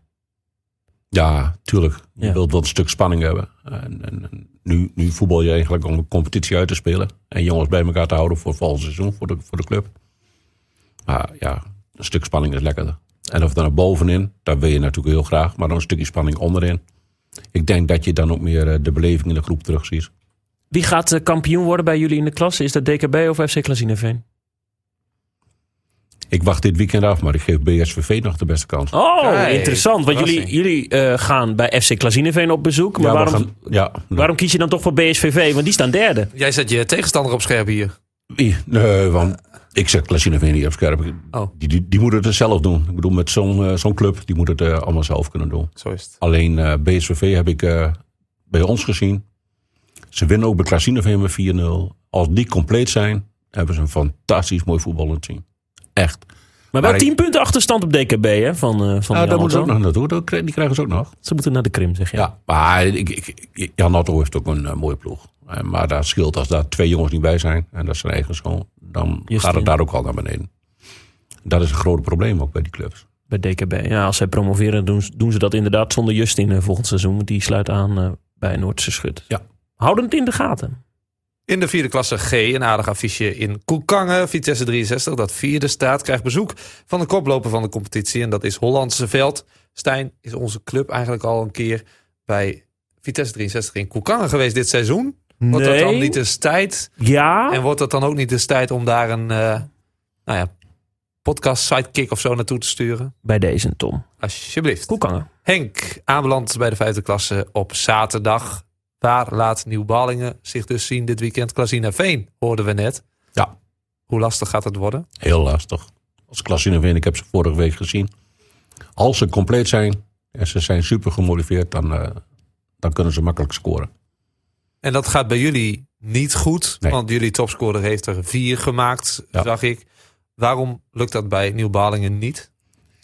Ja, tuurlijk. Je Ja. wilt wel een stuk spanning hebben. En nu voetbal je eigenlijk om een competitie uit te spelen. En jongens bij elkaar te houden voor het volgende seizoen voor de club. Maar ja, een stuk spanning is lekkerder. En of dan naar bovenin, dat wil je natuurlijk heel graag. Maar dan een stukje spanning onderin. Ik denk dat je dan ook meer de beleving in de groep terugziet. Wie gaat kampioen worden bij jullie in de klasse? Is dat DKB of FC Klazineveen? Ik wacht dit weekend af, maar ik geef BSVV nog de beste kans. Oh, Kijk, interessant. Want jullie gaan bij FC Klazineveen op bezoek. Maar waarom kies je dan toch voor BSVV? Want die staan derde. Jij zet je tegenstander op scherp hier. Nee, want ik zeg Klazineveen niet op scherp. Oh. Die moeten het zelf doen. Ik bedoel, met zo'n club, die moet het allemaal zelf kunnen doen. Zo is het. Alleen BSVV heb ik bij ons gezien. Ze winnen ook bij Klazineveen met 4-0. Als die compleet zijn, hebben ze een fantastisch mooi voetballend team. Echt. Maar wel 10 punten achterstand op DKB, hè? Van daar moeten ze ook nog naartoe. Die krijgen ze ook nog. Ze moeten naar de Krim, zeg je. Ja, maar Jan Otto heeft ook een mooie ploeg. Maar daar scheelt als daar 2 jongens niet bij zijn. En dat is zijn eigen schoon. Dan gaat het daar ook al naar beneden. Dat is een groot probleem ook bij die clubs. Bij DKB. Ja, als zij promoveren doen ze dat inderdaad zonder Justin volgend seizoen. Die sluit aan bij Noordse Schut. Ja. Houden het in de gaten. In de vierde klasse G, een aardig affiche in Koekangen. Vitesse 63, dat vierde staat, krijgt bezoek van de koploper van de competitie. En dat is Hollandse Veld. Stijn, is onze club eigenlijk al een keer bij Vitesse 63 in Koekangen geweest dit seizoen? Wordt dat dan niet eens tijd? Ja. En wordt dat dan ook niet eens tijd om daar een podcast sidekick of zo naartoe te sturen? Bij deze, Tom. Alsjeblieft. Koekangen. Henk, aanbeland bij de vijfde klasse op zaterdag. Waar laat Nieuw-Ballingen zich dus zien dit weekend? Klazineveen, hoorden we net. Ja. Hoe lastig gaat het worden? Heel lastig. Als Klazineveen, ik heb ze vorige week gezien. Als ze compleet zijn en ze zijn super gemotiveerd, dan kunnen ze makkelijk scoren. En dat gaat bij jullie niet goed. Nee. Want jullie topscorer heeft er 4 gemaakt, zag ik. Waarom lukt dat bij Nieuw-Ballingen niet?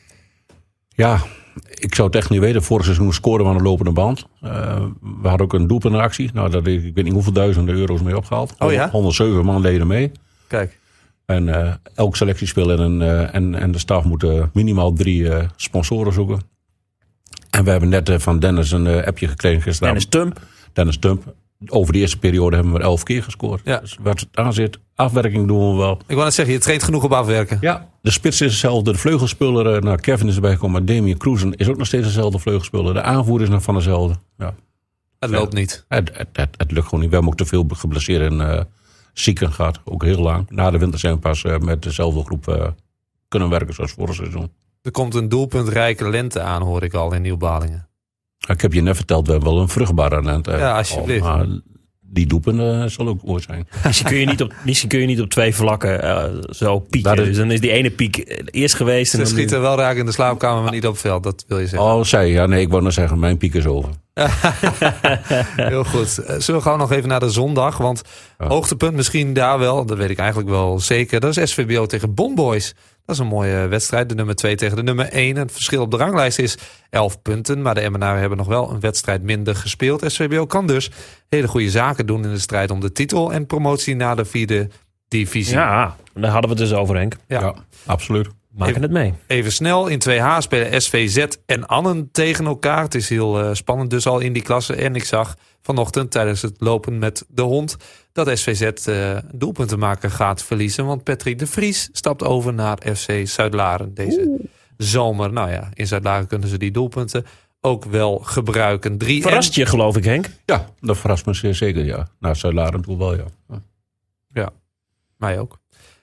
Ja, ik zou het echt niet weten. Vorig seizoen scoren we aan de lopende band. We hadden ook een doelpuntenactie. Nou, daar ik weet niet hoeveel duizenden euro's mee opgehaald. Oh ja? 107 man deden mee. Kijk. En elk selectiespel en de staf moeten minimaal 3 sponsoren zoeken. En we hebben net van Dennis een appje gekregen gisteren. Dennis Tump. Over de eerste periode hebben we 11 keer gescoord. Ja. Dus wat het aanzit, afwerking doen we wel. Ik wou net zeggen, je traint genoeg op afwerken. Ja, de spits is hetzelfde. De vleugelspeler, Kevin is erbij gekomen. Maar Damien Cruzen is ook nog steeds dezelfde vleugelspeler. De aanvoerder is nog van dezelfde. Ja. Het loopt niet. Het lukt gewoon niet. We hebben ook te veel geblesseerd en zieken gehad. Ook heel lang. Na de winter zijn we pas met dezelfde groep kunnen werken zoals vorig seizoen. Er komt een doelpuntrijke lente aan, hoor ik al in Nieuw-Ballingen. Ik heb je net verteld, we hebben wel een vruchtbare lente. Ja, alsjeblieft. Maar die doelpunten zal ook oor zijn. Misschien kun je niet op 2 vlakken zo pieken. Dus dan is die ene piek eerst geweest. Ze schieten wel raak in de slaapkamer, maar niet op het veld. Dat wil je zeggen. Oh, ik wou nog zeggen, mijn piek is over. Heel goed. Zullen we gewoon nog even naar de zondag? Want hoogtepunt misschien daar wel, dat weet ik eigenlijk wel zeker. Dat is SVBO tegen Bonboys. Dat is een mooie wedstrijd. De nummer 2 tegen de nummer 1. Het verschil op de ranglijst is 11 punten. Maar de Emmenaren hebben nog wel een wedstrijd minder gespeeld. SVBO kan dus hele goede zaken doen in de strijd om de titel en promotie naar de 4e divisie. Ja, daar hadden we het dus over, Henk. Ja, absoluut. Maken het mee. Even snel. In 2H spelen SVZ en Annen tegen elkaar. Het is heel spannend dus al in die klasse. En ik zag vanochtend tijdens het lopen met de hond dat SVZ doelpuntenmaker gaat verliezen. Want Patrick de Vries stapt over naar FC Zuidlaren deze zomer. Nou ja, in Zuidlaren kunnen ze die doelpunten ook wel gebruiken. Verrast je, geloof ik, Henk? Ja, dat verrast me zeer zeker, ja. Naar Zuidlaren toe wel, ja. Ja, mij ook.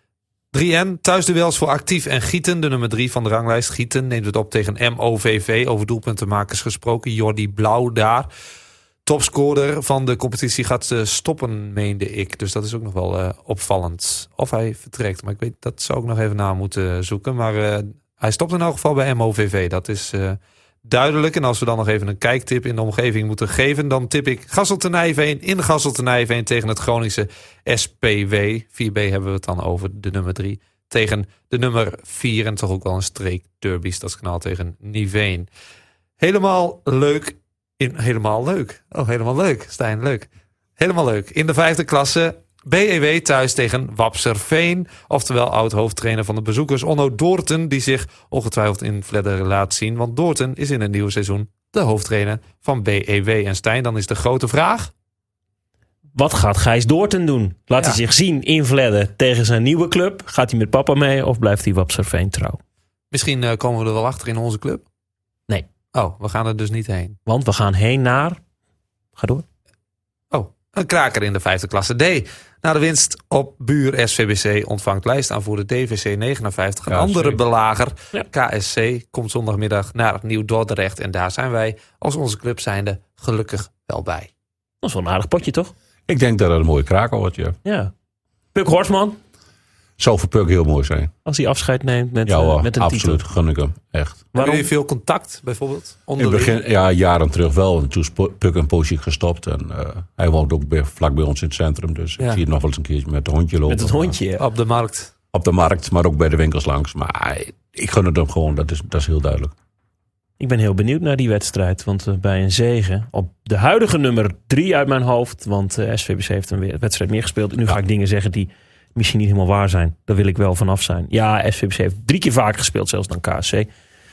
3N, thuisduels voor Actief en Gieten. De nummer 3 van de ranglijst. Gieten neemt het op tegen MOVV. Over doelpuntenmakers gesproken. Jordi Blauw daar. Topscorer van de competitie gaat stoppen, meende ik. Dus dat is ook nog wel opvallend. Of hij vertrekt. Maar ik weet, dat zou ik nog even na moeten zoeken. Maar hij stopt in elk geval bij MOVV. Dat is duidelijk. En als we dan nog even een kijktip in de omgeving moeten geven, dan tip ik Gasselte-Nijveen in Gasselte-Nijveen tegen het Groningse SPW. 4B hebben we het dan over de nummer 3. Tegen de nummer 4 en toch ook wel een streek derby, Stadskanaal tegen Niveen. Helemaal leuk. Helemaal leuk. Oh, helemaal leuk. Stijn, leuk. Helemaal leuk. In de 5e klasse BEW thuis tegen Wapserveen. Oftewel oud-hoofdtrainer van de bezoekers Onno Doorten, die zich ongetwijfeld in Vledder laat zien. Want Doorten is in het nieuwe seizoen de hoofdtrainer van BEW. En Stijn, dan is de grote vraag: wat gaat Gijs Doorten doen? Laat hij zich zien in Vledder tegen zijn nieuwe club? Gaat hij met papa mee of blijft hij Wapserveen trouw? Misschien komen we er wel achter in onze club. Nee. Oh, we gaan er dus niet heen. Want we gaan heen naar... Ga door. Oh, een kraker in de 5e klasse D. Na de winst op buur SVBC ontvangt lijstaanvoerder DVC 59 een andere belager. Ja. KSC komt zondagmiddag naar Nieuw-Dordrecht. En daar zijn wij als onze club zijnde gelukkig wel bij. Dat is wel een aardig potje, toch? Ik denk dat het een mooie kraker wordt, ja. Ja. Puk Horstman. Zou voor Puk heel mooi zijn. Als hij afscheid neemt met een absoluut, titel. Gun ik hem, echt. Hebben jullie veel contact, bijvoorbeeld? In het begin, ja, jaren terug wel. En toen is Puk een poosje gestopt. En hij woont ook vlak bij ons in het centrum. Dus ik zie het nog wel eens een keertje met het hondje lopen. Met het hondje, ja. Op de markt. Op de markt, maar ook bij de winkels langs. Maar ik gun het hem gewoon, dat is heel duidelijk. Ik ben heel benieuwd naar die wedstrijd. Want bij een zege op de huidige nummer 3 uit mijn hoofd. Want SVBC heeft een wedstrijd meer gespeeld. En nu ga ik dingen zeggen die misschien niet helemaal waar zijn. Daar wil ik wel vanaf zijn. Ja, SVBC heeft 3 keer vaker gespeeld zelfs dan KSC.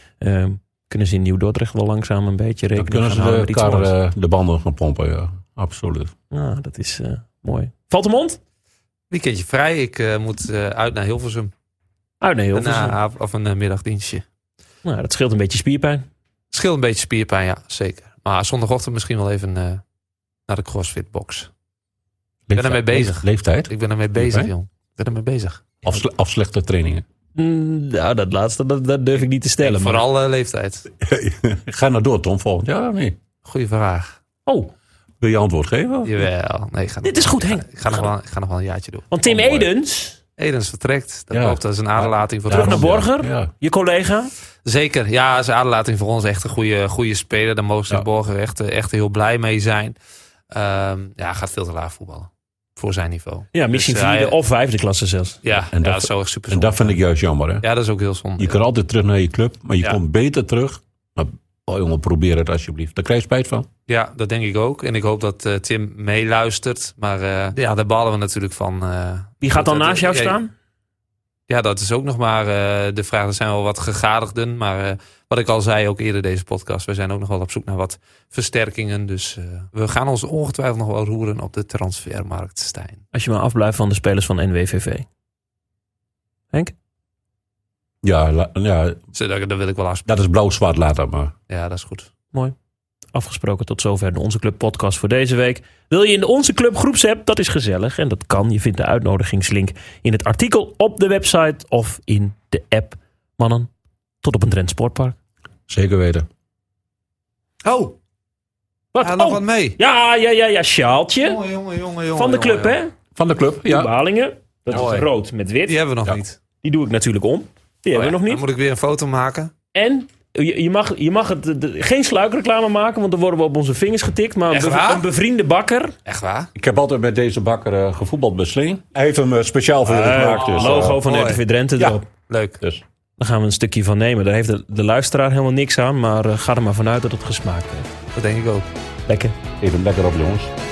Kunnen ze in Nieuw-Dordrecht wel langzaam een beetje rekenen. Dan kunnen ze elkaar de banden gaan pompen, ja. Absoluut. Nou, dat is mooi. Valt de mond? Weekendje vrij. Ik moet uit naar Hilversum. Uit naar Hilversum? Of een middagdienstje. Nou, dat scheelt een beetje spierpijn. Scheelt een beetje spierpijn, ja, zeker. Maar zondagochtend misschien wel even naar de CrossFit box. Ik ben ermee bezig. Leeftijd? Ik ben ermee bezig, jong. Ik ben ermee bezig. Of slechte trainingen? Nou, dat laatste, dat durf ik niet te stellen. Vooral leeftijd. Ga nou door, Tom, volgend jaar of niet? Goeie vraag. Oh. Wil je antwoord geven? Jawel. Nee, dit is goed, Henk. Ik ga nog wel een jaartje doen. Want Tim Edens vertrekt. Dat is een aderlating voor terug naar Borger, je collega. Zeker, ja, is een aderlating voor ons. Echt een goede speler. Daar mogen ze Borger echt heel blij mee zijn. Gaat veel te laag voetballen. Voor zijn niveau. Ja, misschien dus, 4e of 5e klasse zelfs. Ja, dat is zo echt super zonde. En dat vind ik juist jammer, hè? Ja, dat is ook heel zonde. Je kan altijd terug naar je club, maar je komt beter terug. Maar jongen, probeer het alsjeblieft. Daar krijg je spijt van. Ja, dat denk ik ook. En ik hoop dat Tim meeluistert. Maar daar balen we natuurlijk van. Wie gaat dan naast jou staan? Ja, dat is ook nog maar de vraag. Er zijn wel wat gegadigden. Maar wat ik al zei, ook eerder deze podcast. We zijn ook nog wel op zoek naar wat versterkingen. Dus we gaan ons ongetwijfeld nog wel roeren op de transfermarkt, Stijn. Als je maar afblijft van de spelers van NWVV. Henk? Ja, dat wil ik wel afspreken. Dat is blauw-zwart later, maar. Ja, dat is goed. Mooi. Afgesproken, tot zover de Onze Club podcast voor deze week. Wil je in de Onze Club groepsapp? Dat is gezellig en dat kan. Je vindt de uitnodigingslink in het artikel op de website of in de app. Mannen, tot op een Drenthe Sportpark. Zeker weten. Oh! Wat? Ja, nog wat mee. Ja, sjaaltje. Jongen. Van de club, hè? Van de club, ja. Balingen. Dat is rood met wit. Die hebben we nog niet. Die doe ik natuurlijk om. Die hebben we nog niet. Dan moet ik weer een foto maken. En Je mag geen sluikreclame maken, want dan worden we op onze vingers getikt. Maar een bevriende bakker. Echt waar? Ik heb altijd met deze bakker gevoetbald bij Sleen. Hij heeft hem speciaal voor jullie gemaakt. Dus, logo van RTV Drenthe erop. Leuk. Dus. Daar gaan we een stukje van nemen. Daar heeft de luisteraar helemaal niks aan. Maar ga er maar vanuit dat het gesmaakt heeft. Dat denk ik ook. Lekker. Even lekker op, jongens.